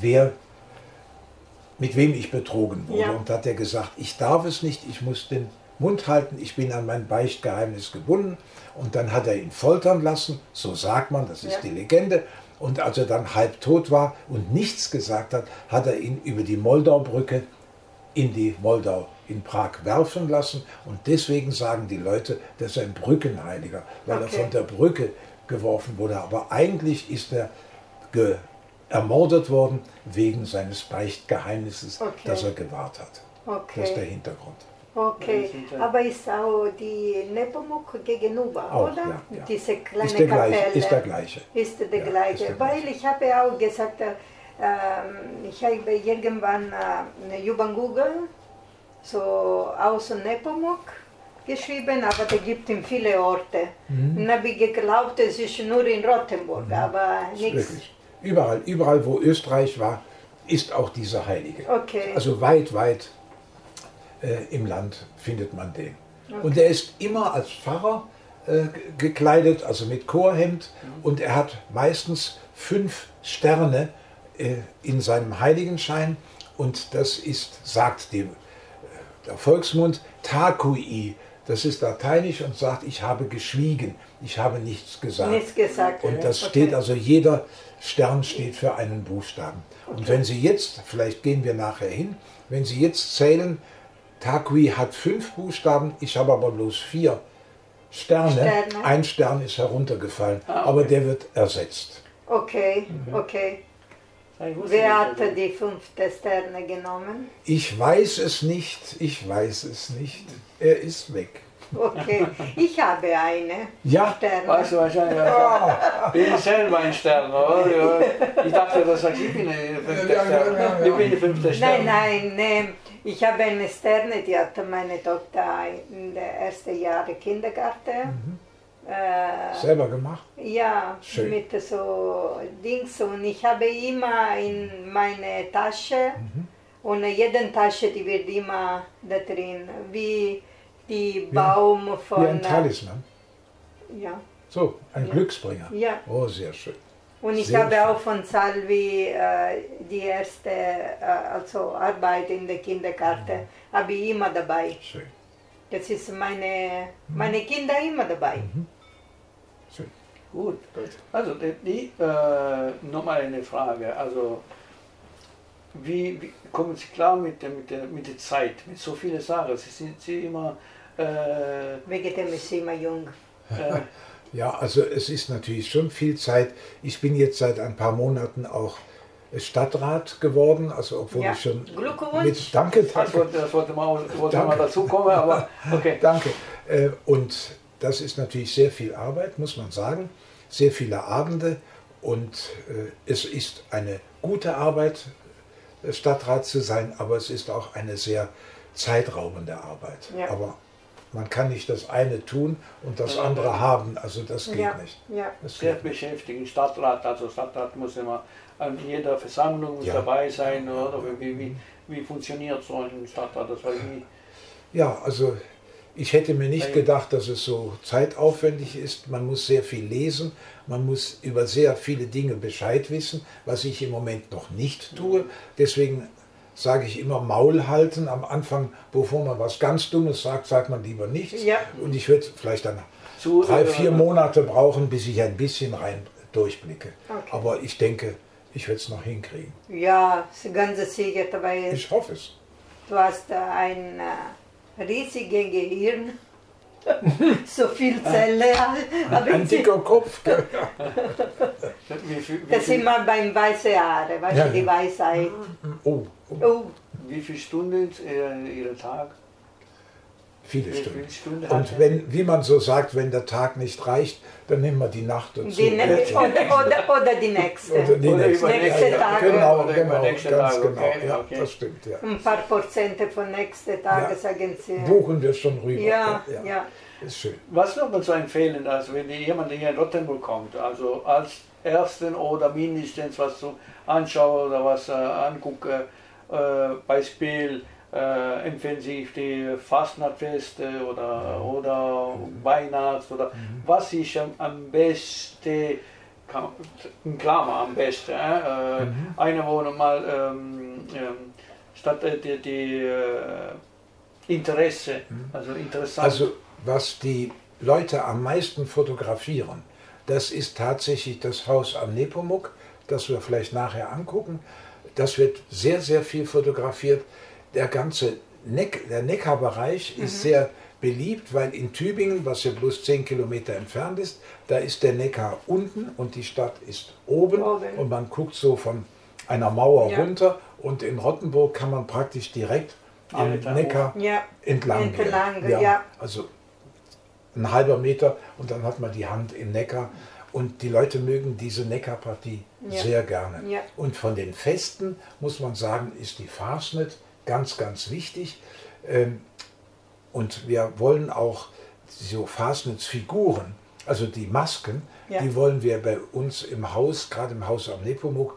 mit wem ich betrogen wurde. Ja. Und hat er gesagt, ich darf es nicht, ich muss den Mund halten, ich bin an mein Beichtgeheimnis gebunden. Und dann hat er ihn foltern lassen, so sagt man, das ist Ja. die Legende. Und als er dann halb tot war und nichts gesagt hat, hat er ihn über die Moldaubrücke in die Moldau in Prag werfen lassen. Und deswegen sagen die Leute, das ist ein Brückenheiliger, weil er Okay. von der Brücke geworfen wurde. Aber eigentlich ist er ermordet worden wegen seines Beichtgeheimnisses, Okay. das er gewahrt hat. Okay. Das ist der Hintergrund. Okay, aber ist auch die Nepomuk gegenüber, Auch, oder? ja, ja. Diese kleine Ist der gleiche, Kapelle. ist der gleiche. Ist der Ja, gleiche. ist der Weil gleiche. ich habe auch gesagt, ich habe irgendwann über Google so aus Nepomuk geschrieben, aber da gibt es viele Orte. Dann habe ich geglaubt, es ist nur in Rothenburg, aber nichts. Wirklich. Überall, wo Österreich war, ist auch dieser Heilige. Okay. Also weit im Land findet man den. Und er ist immer als Pfarrer gekleidet, also mit Chorhemd. Und er hat meistens 5 Sterne in seinem Heiligenschein. Und das ist, sagt der Volksmund, Takui. Das ist lateinisch und sagt, ich habe geschwiegen, ich habe nichts gesagt. Nichts gesagt. Und das Okay. steht, also jeder Stern steht für einen Buchstaben. Und wenn Sie jetzt, vielleicht gehen wir nachher hin, wenn Sie jetzt zählen, Takui hat 5 Buchstaben, ich habe aber bloß 4 Sterne. Sterne. Ein Stern ist heruntergefallen, Ah, okay. aber der wird ersetzt. Okay, Mhm. okay. Ich wusste Wer nicht, hat also- die 5. Sterne genommen? Ich weiß es nicht, ich weiß es nicht. Er ist weg. Okay, ich habe eine Ja, Sterne. Weißt du wahrscheinlich, ja. Bin ich selber ein Stern, oder? Ich dachte, das sagst, ich bin ein 5. Stern. Ich bin der 5. Stern. Nein, ich habe eine Sterne, die hatte meine Tochter in der ersten Jahre Kindergarten. selber gemacht. Ja, Schön. mit so Dings. Und ich habe immer in meine Tasche und jede Tasche, die wird immer da drin, wie die Baum Wie von... ein Talisman. Ja, So, ein Glücksbringer. ja. Oh, sehr schön. Und ich Sehr habe schön. auch von Salvi die erste also Arbeit in der Kinderkarte, habe ich immer dabei. Schön, Das ist meine Kinder immer dabei. schön. Gut. Also, nochmal eine Frage. Also, wie kommen Sie klar mit der Zeit, mit so vielen Sachen? Sind Sie immer... Wegen dem ist sie immer jung. Ja, also es ist natürlich schon viel Zeit. Ich bin jetzt seit ein paar Monaten auch Stadtrat geworden, also obwohl ich schon Glückwunsch. Danke. Das wollte mal dazu kommen, aber okay. Danke. Und das ist natürlich sehr viel Arbeit, muss man sagen, sehr viele Abende und es ist eine gute Arbeit, Stadtrat zu sein, aber es ist auch eine sehr zeitraubende Arbeit. Ja. Aber man kann nicht das eine tun und das andere haben, also das geht nicht. Ja. Das Sehr geht nicht. beschäftigt. Stadtrat muss immer an jeder Versammlung dabei sein, oder wie funktioniert so ein Stadtrat? Das weiß ich nicht. Ja, also ich hätte mir nicht gedacht, dass es so zeitaufwendig ist. Man muss sehr viel lesen, man muss über sehr viele Dinge Bescheid wissen, was ich im Moment noch nicht tue. Deswegen sage ich immer Maul halten. Am Anfang, bevor man was ganz Dummes sagt, sagt man lieber nichts. Ja. Und ich würde vielleicht dann 3-4 Monate brauchen, bis ich ein bisschen rein durchblicke. Okay. Aber ich denke, ich werde es noch hinkriegen. Ja, ganz sicher, weil Ich hoffe es. du hast ein riesiges Gehirn, so viel Zelle. Ein dicker Kopf. Gell? Das ist immer beim weißen Haare, weißt du, die Weisheit. Oh, Wie viele Stunden Ihren Tag? viele Wie Stunden. viele Stunden Und hat wenn, wie man so sagt, wenn der Tag nicht reicht, dann nehmen wir die Nacht dazu. Oder die nächste. Oder die Oder nächste. übernächste Tage. Genau, Oder genau, übernächste ganz Tage, genau. okay, Ja, okay. das stimmt, ja. Ein paar Prozente von nächsten Tagen, Ja. sagen sie. Buchen wir schon rüber. Ja. Ist schön. Was würde man so empfehlen, also wenn jemand hier in Rottenburg kommt, also als ersten oder mindestens was zu anschauen oder was angucken, Beispiel empfehlen Sie die Fastnachtfeste oder Weihnachts oder was ist am besten, in Klammer am besten, eine Wohnung mal statt die Interesse, also interessant. Also was die Leute am meisten fotografieren, das ist tatsächlich das Haus am Nepomuk, das wir vielleicht nachher angucken. Das wird sehr, sehr viel fotografiert. Der ganze der Neckarbereich ist sehr beliebt, weil in Tübingen, was ja bloß 10 Kilometer entfernt ist, da ist der Neckar unten und die Stadt ist oben. Und man guckt so von einer Mauer runter und in Rottenburg kann man praktisch direkt am Neckar entlang gehen. Also ein halber Meter und dann hat man die Hand im Neckar. Und die Leute mögen diese Neckarpartie sehr gerne. Ja. Und von den Festen muss man sagen, ist die Fasnet ganz, ganz wichtig. Und wir wollen auch so Fasnetsfiguren, also die Masken, die wollen wir bei uns im Haus, gerade im Haus am Nepomuk,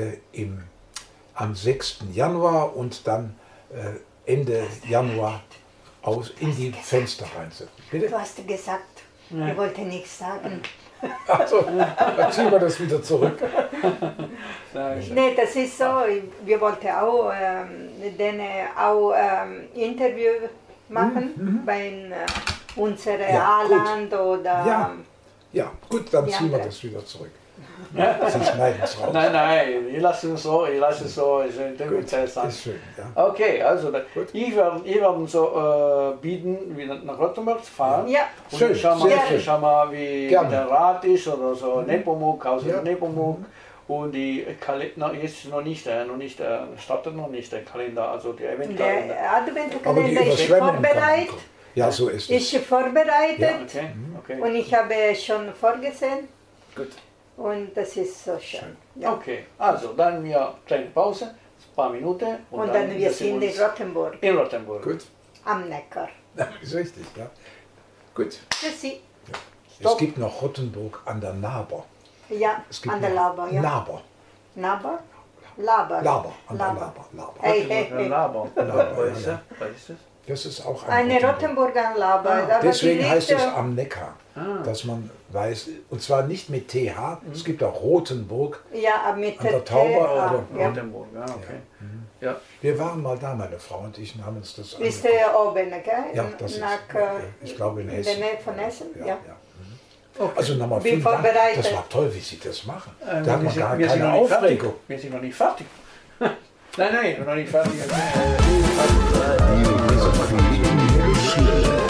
am 6. Januar und dann Ende Januar in die Fenster reinsetzen. Bitte? Du hast gesagt, ich wollte nichts sagen. Also, dann ziehen wir das wieder zurück. Nee, das ist so, wir wollten auch Interview machen bei unserem Aaland oder... Ja, gut, dann ziehen wir das wieder zurück. Sie schneiden es raus. Nein, ich lasse es so, ist interessant. Ist schön, ja. Okay, also ich werde so bieten, wieder nach Rottenburg zu fahren. Ja. Und Schön, schau mal, wie Gerne. der Rat ist oder so, Nepomuk, Haus Nepomuk. Und die Kalender ist noch nicht startet noch nicht der Kalender, also der Eventkalender. Der Aber die Adventkalender ist Überschwemmung vorbereitet. kommen. Ja, so ist es. Ist vorbereitet Okay. und ich habe schon vorgesehen Gut. und das ist so schön. Ja. Okay, also dann wir kleine Pause, ein paar Minuten Und dann wir sind in Rottenburg In Rottenburg. Gut, am Neckar. ist richtig, ja. Gut. Tschüssi. Es gibt noch Rottenburg an der Naber. Ja, Es gibt an der noch Laber, ja. Naber. Naber? Laber. Laber, an der Laber. Hey, hey, hey. Laber. Was ist das? Das ist auch Eine Rottenburger Laber. aber Deswegen die heißt liegt, es am Neckar, dass man weiß, und zwar nicht mit TH, es gibt auch Rotenburg. Ja, mit an der Tauber, ja. oder? Rottenburg, ja, okay. Ja. Wir waren mal da, meine Frau und ich, und haben uns das Ist angeguckt. oben, gell? Ja, das ist, Nach, ich glaube in in Hessen. der Nähe von Essen? Ja. Also nochmal Bin vielen Dank. vorbereitet. Das war toll, wie Sie das machen. Da hat wir man sind- gar wir sind keine noch nicht fertig. Aufregung. Wir sind noch nicht fertig. Nein, noch nicht fertig. Radiografie in Hirschle.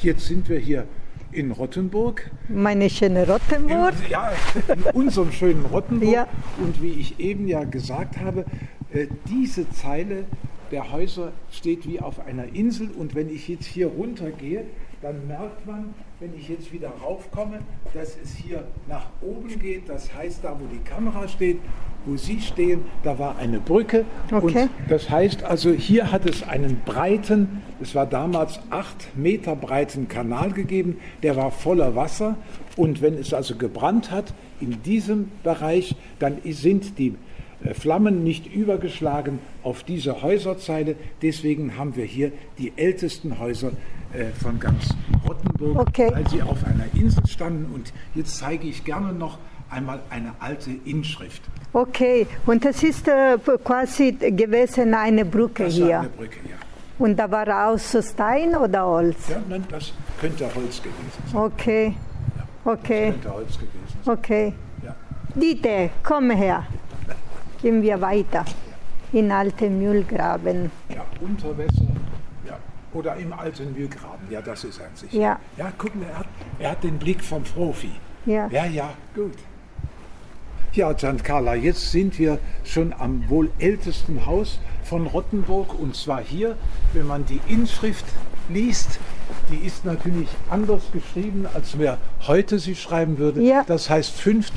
jetzt sind wir hier in Rottenburg. Meine schöne Rottenburg. In unserem schönen Rottenburg. Ja. Und wie ich eben ja gesagt habe, diese Zeile der Häuser steht wie auf einer Insel. Und wenn ich jetzt hier runtergehe, dann merkt man, wenn ich jetzt wieder raufkomme, dass es hier nach oben geht. Das heißt, da wo die Kamera steht, wo Sie stehen, da war eine Brücke. Okay. Und das heißt also, hier hat es einen breiten, es war damals 8 Meter breiten Kanal gegeben, der war voller Wasser. Und wenn es also gebrannt hat in diesem Bereich, dann sind die Flammen nicht übergeschlagen auf diese Häuserzeile. Deswegen haben wir hier die ältesten Häuser von ganz Rottenburg, okay, weil sie auf einer Insel standen. Und jetzt zeige ich gerne noch einmal eine alte Inschrift. Okay, und das ist quasi gewesen eine Brücke Das hier. war eine Brücke, ja. Und da war aus Stein oder Holz? Ja, nein, das könnte Holz gewesen sein. Okay, okay, Das könnte Holz gewesen sein. okay. Ja. Dieter, komm her. Gehen wir weiter in alten Mühlgraben. Ja, Unterwässer, ja. Oder im alten Mühlgraben, ja, das ist an sich. Ja. Ja, guck mal, er hat den Blick vom Profi. Ja. Ja, ja, gut. Ja, Giancarla, jetzt sind wir schon am wohl ältesten Haus von Rottenburg. Und zwar hier, wenn man die Inschrift liest, die ist natürlich anders geschrieben, als wer heute sie schreiben würde. Ja. Das heißt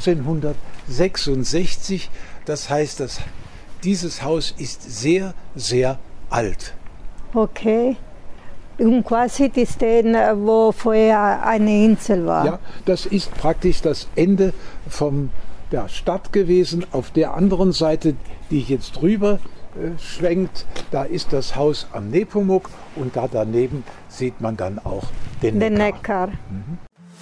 1566. Das heißt, dieses Haus ist sehr, sehr alt. Okay. Und quasi die Stellen, wo vorher eine Insel war. Ja, das ist praktisch das Ende der Stadt gewesen. Auf der anderen Seite, die jetzt drüber schwenkt, da ist das Haus am Nepomuk und da daneben sieht man dann auch den Neckar. Mhm.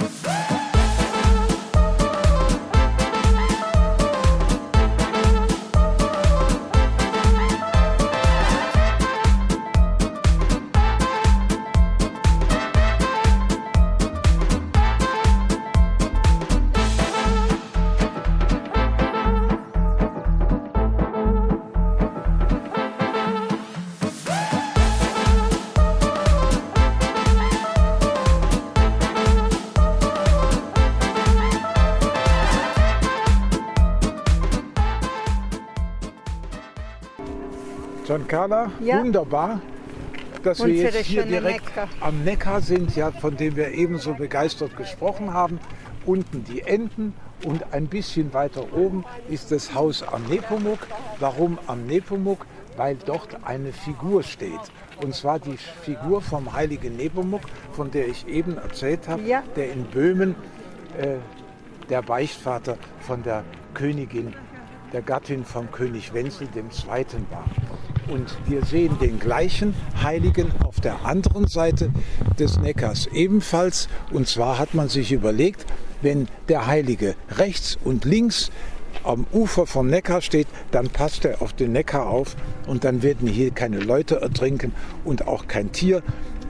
Giancarla, ja, wunderbar, dass wir unsere jetzt hier schöne direkt Neckar am Neckar sind, ja, von dem wir ebenso begeistert gesprochen haben. Unten die Enten und ein bisschen weiter oben ist das Haus am Nepomuk. Warum am Nepomuk? Weil dort eine Figur steht. Und zwar die Figur vom heiligen Nepomuk, von der ich eben erzählt habe, ja, der in Böhmen der Beichtvater von der Königin, der Gattin vom König Wenzel II. War. Und wir sehen den gleichen Heiligen auf der anderen Seite des Neckars ebenfalls. Und zwar hat man sich überlegt, wenn der Heilige rechts und links am Ufer vom Neckar steht, dann passt er auf den Neckar auf und dann werden hier keine Leute ertrinken und auch kein Tier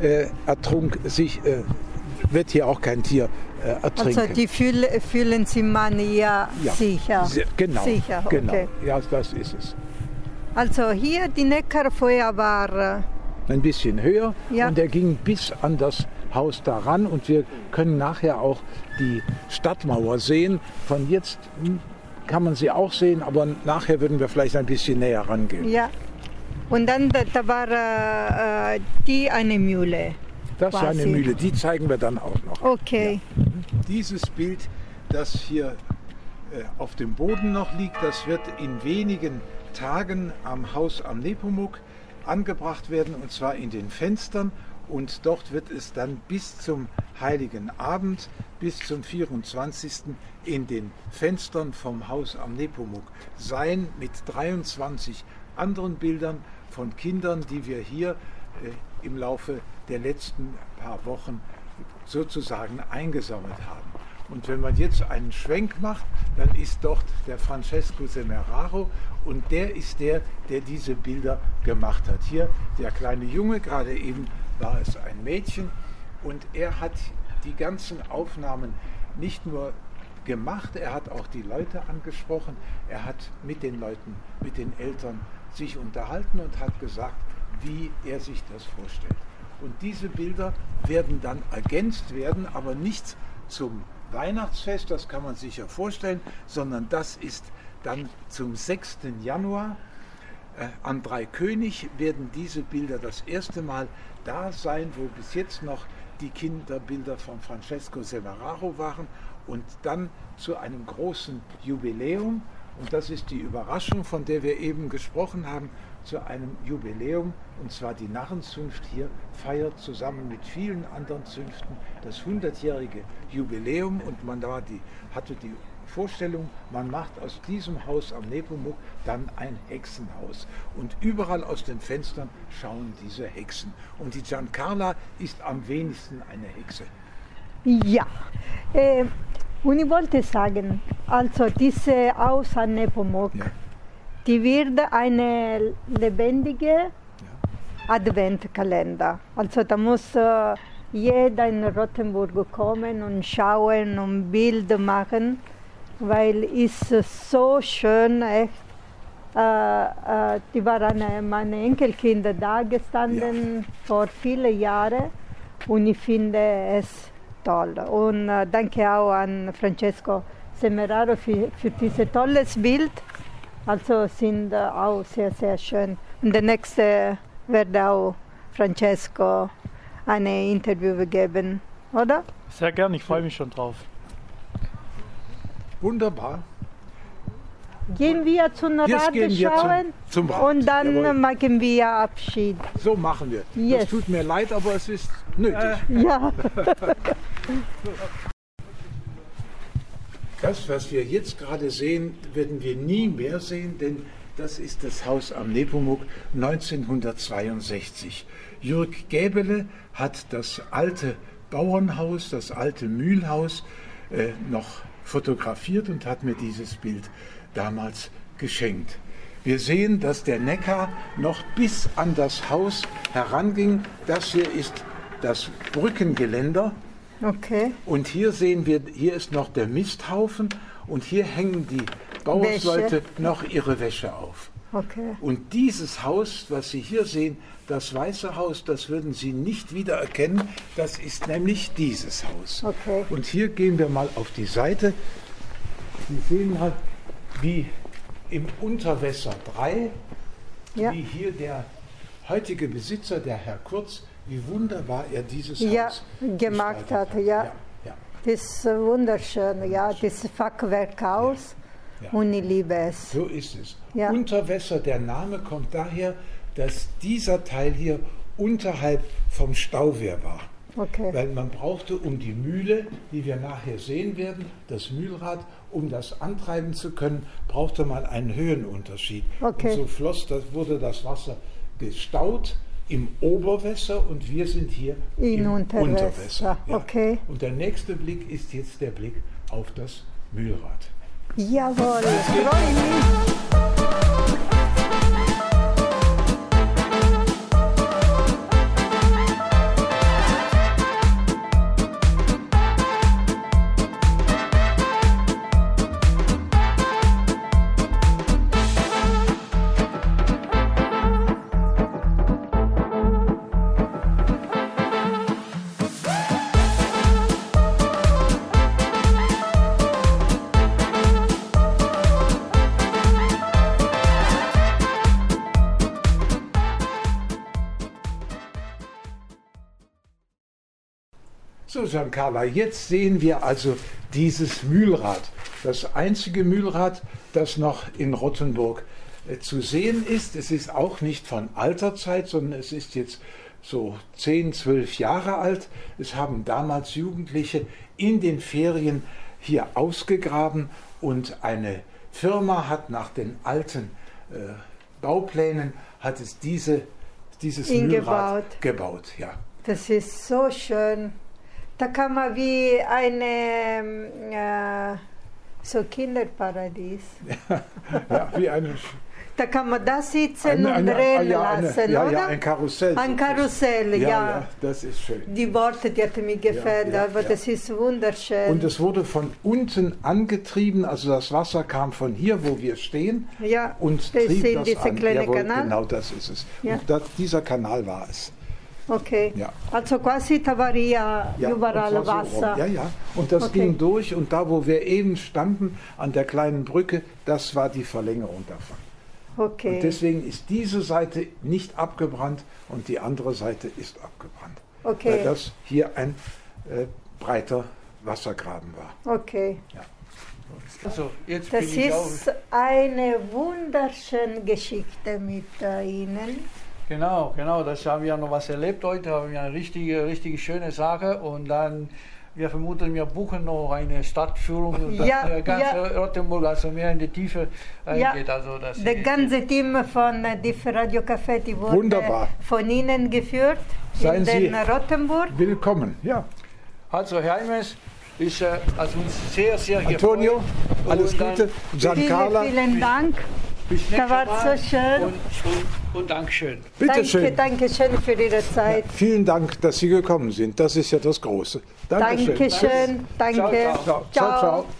wird hier auch kein Tier ertrinken. Also die fühlen sich man ja sicher. Genau, sicher. Genau. Okay. Ja, das ist es. Also hier die Neckarfeuer war ein bisschen höher, ja, und er ging bis an das Haus daran und wir können nachher auch die Stadtmauer sehen. Von jetzt kann man sie auch sehen, aber nachher würden wir vielleicht ein bisschen näher rangehen. Ja, und dann da war die eine Mühle. Das war eine Mühle, die zeigen wir dann auch noch. Okay. Ja. Dieses Bild, das hier auf dem Boden noch liegt, das wird in wenigen Tagen am Haus am Nepomuk angebracht werden, und zwar in den Fenstern, und dort wird es dann bis zum Heiligen Abend, bis zum 24. in den Fenstern vom Haus am Nepomuk sein, mit 23 anderen Bildern von Kindern, die wir hier im Laufe der letzten paar Wochen sozusagen eingesammelt haben. Und wenn man jetzt einen Schwenk macht, dann ist dort der Francesco Semeraro, und der ist der diese Bilder gemacht hat. Hier der kleine Junge, gerade eben war es ein Mädchen, und er hat die ganzen Aufnahmen nicht nur gemacht, er hat auch die Leute angesprochen, er hat mit den Leuten, mit den Eltern sich unterhalten und hat gesagt, wie er sich das vorstellt. Und diese Bilder werden dann ergänzt werden, aber nicht zum Weihnachtsfest, das kann man sich ja vorstellen, sondern das ist dann zum 6. Januar. An Dreikönig werden diese Bilder das erste Mal da sein, wo bis jetzt noch die Kinderbilder von Francesco Semeraro waren, und dann zu einem großen Jubiläum, und das ist die Überraschung, von der wir eben gesprochen haben, zu einem Jubiläum, und zwar die Narrenzunft hier feiert zusammen mit vielen anderen Zünften das 100-jährige Jubiläum, und man hatte die Vorstellung, man macht aus diesem Haus am Nepomuk dann ein Hexenhaus. Und überall aus den Fenstern schauen diese Hexen. Und die Giancarla ist am wenigsten eine Hexe. Ja, und ich wollte sagen, also diese Haus am Nepomuk, die wird eine lebendige Adventkalender. Also da muss jeder in Rothenburg kommen und schauen und Bilder machen, weil es so schön, echt. Die waren meine Enkelkinder da gestanden vor vielen Jahren, und ich finde es toll. Und danke auch an Francesco Semeraro für dieses tolles Bild. Also sind auch sehr, sehr schön. Und der nächste wird auch Francesco ein Interview geben, oder? Sehr gern, ich freue mich schon drauf. Wunderbar. Gehen wir zum Rad schauen zum Rad. Und dann Jawohl. machen wir Abschied. So machen wir. Yes. Das tut mir leid, aber es ist nötig. Ja. Das, was wir jetzt gerade sehen, werden wir nie mehr sehen, denn das ist das Haus am Nepomuk 1962. Jürg Gäbele hat das alte Bauernhaus, das alte Mühlhaus noch fotografiert und hat mir dieses Bild damals geschenkt. Wir sehen, dass der Neckar noch bis an das Haus heranging. Das hier ist das Brückengeländer. Okay. Und hier sehen wir, hier ist noch der Misthaufen, und hier hängen die Bauersleute noch ihre Wäsche auf. Okay. Und dieses Haus, was Sie hier sehen, das Weiße Haus, das würden Sie nicht wiedererkennen. Das ist nämlich dieses Haus. Okay. Und hier gehen wir mal auf die Seite. Sie sehen halt, wie im Unterwässer 3, wie hier der heutige Besitzer, der Herr Kurz, wie wunderbar er dieses Haus gemacht hat. Ja. Das ist wunderschön, das Fachwerkhaus. Und ich liebe es. So ist es. Ja. Unterwässer, der Name kommt daher, dass dieser Teil hier unterhalb vom Stauwehr war. Okay. Weil man brauchte, um die Mühle, die wir nachher sehen werden, das Mühlrad, um das antreiben zu können, brauchte man einen Höhenunterschied. Okay. Und so wurde das Wasser gestaut im Oberwässer, und wir sind hier im Unterwässer. Ja. Okay. Und der nächste Blick ist jetzt der Blick auf das Mühlrad. Jawohl, freue mich. So, Giancarla, jetzt sehen wir also dieses Mühlrad. Das einzige Mühlrad, das noch in Rothenburg zu sehen ist. Es ist auch nicht von alter Zeit, sondern es ist jetzt so 10, 12 Jahre alt. Es haben damals Jugendliche in den Ferien hier ausgegraben, und eine Firma hat nach den alten Bauplänen hat es dieses Mühlrad gebaut. Ja. Das ist so schön. Da kann man wie eine so Kinderparadies. Ja, wie eine. Da kann man da sitzen und drehen lassen, oder? Ja, ein Karussell. Ein Karussell, ja. Das ist schön. Die Worte, die hat mir gefallen, aber das ist wunderschön. Und es wurde von unten angetrieben, also das Wasser kam von hier, wo wir stehen, und trieb das an. Kleine Jawohl, Kanal. genau, das ist es. Ja. Und dieser Kanal war es. Okay. Ja. Also quasi da war ja überall und zwar so Wasser. rum. Ja, ja. Und das ging durch und da, wo wir eben standen, an der kleinen Brücke, das war die Verlängerung davon. Okay. Und deswegen ist diese Seite nicht abgebrannt und die andere Seite ist abgebrannt. Okay. Weil das hier ein breiter Wassergraben war. Okay. Ja. Also, jetzt Das bin ich auch. ist eine wunderschöne Geschichte mit Ihnen. Genau, das haben wir noch was erlebt heute, haben wir eine richtige schöne Sache und dann, wir vermuten, wir buchen noch eine Stadtführung und Ja, das ganze Rottenburg, also mehr in die Tiefe geht. Also das Das ganze Team von DIF Radio Café, die wurde Wunderbar. von Ihnen geführt Seien in Sie den Rottenburg. Willkommen. Ja. Also Herr Heimes, ist also uns sehr Antonio, gefreut. alles Und dann Gute. Giancarla, Vielen Dank. bis nächstes Das war Mal so schön. und Dankeschön. bitteschön. Danke schön für Ihre Zeit. Vielen Dank, dass Sie gekommen sind. Das ist ja das Große. Dankeschön. Dankeschön. Danke. Ciao, Ciao, ciao.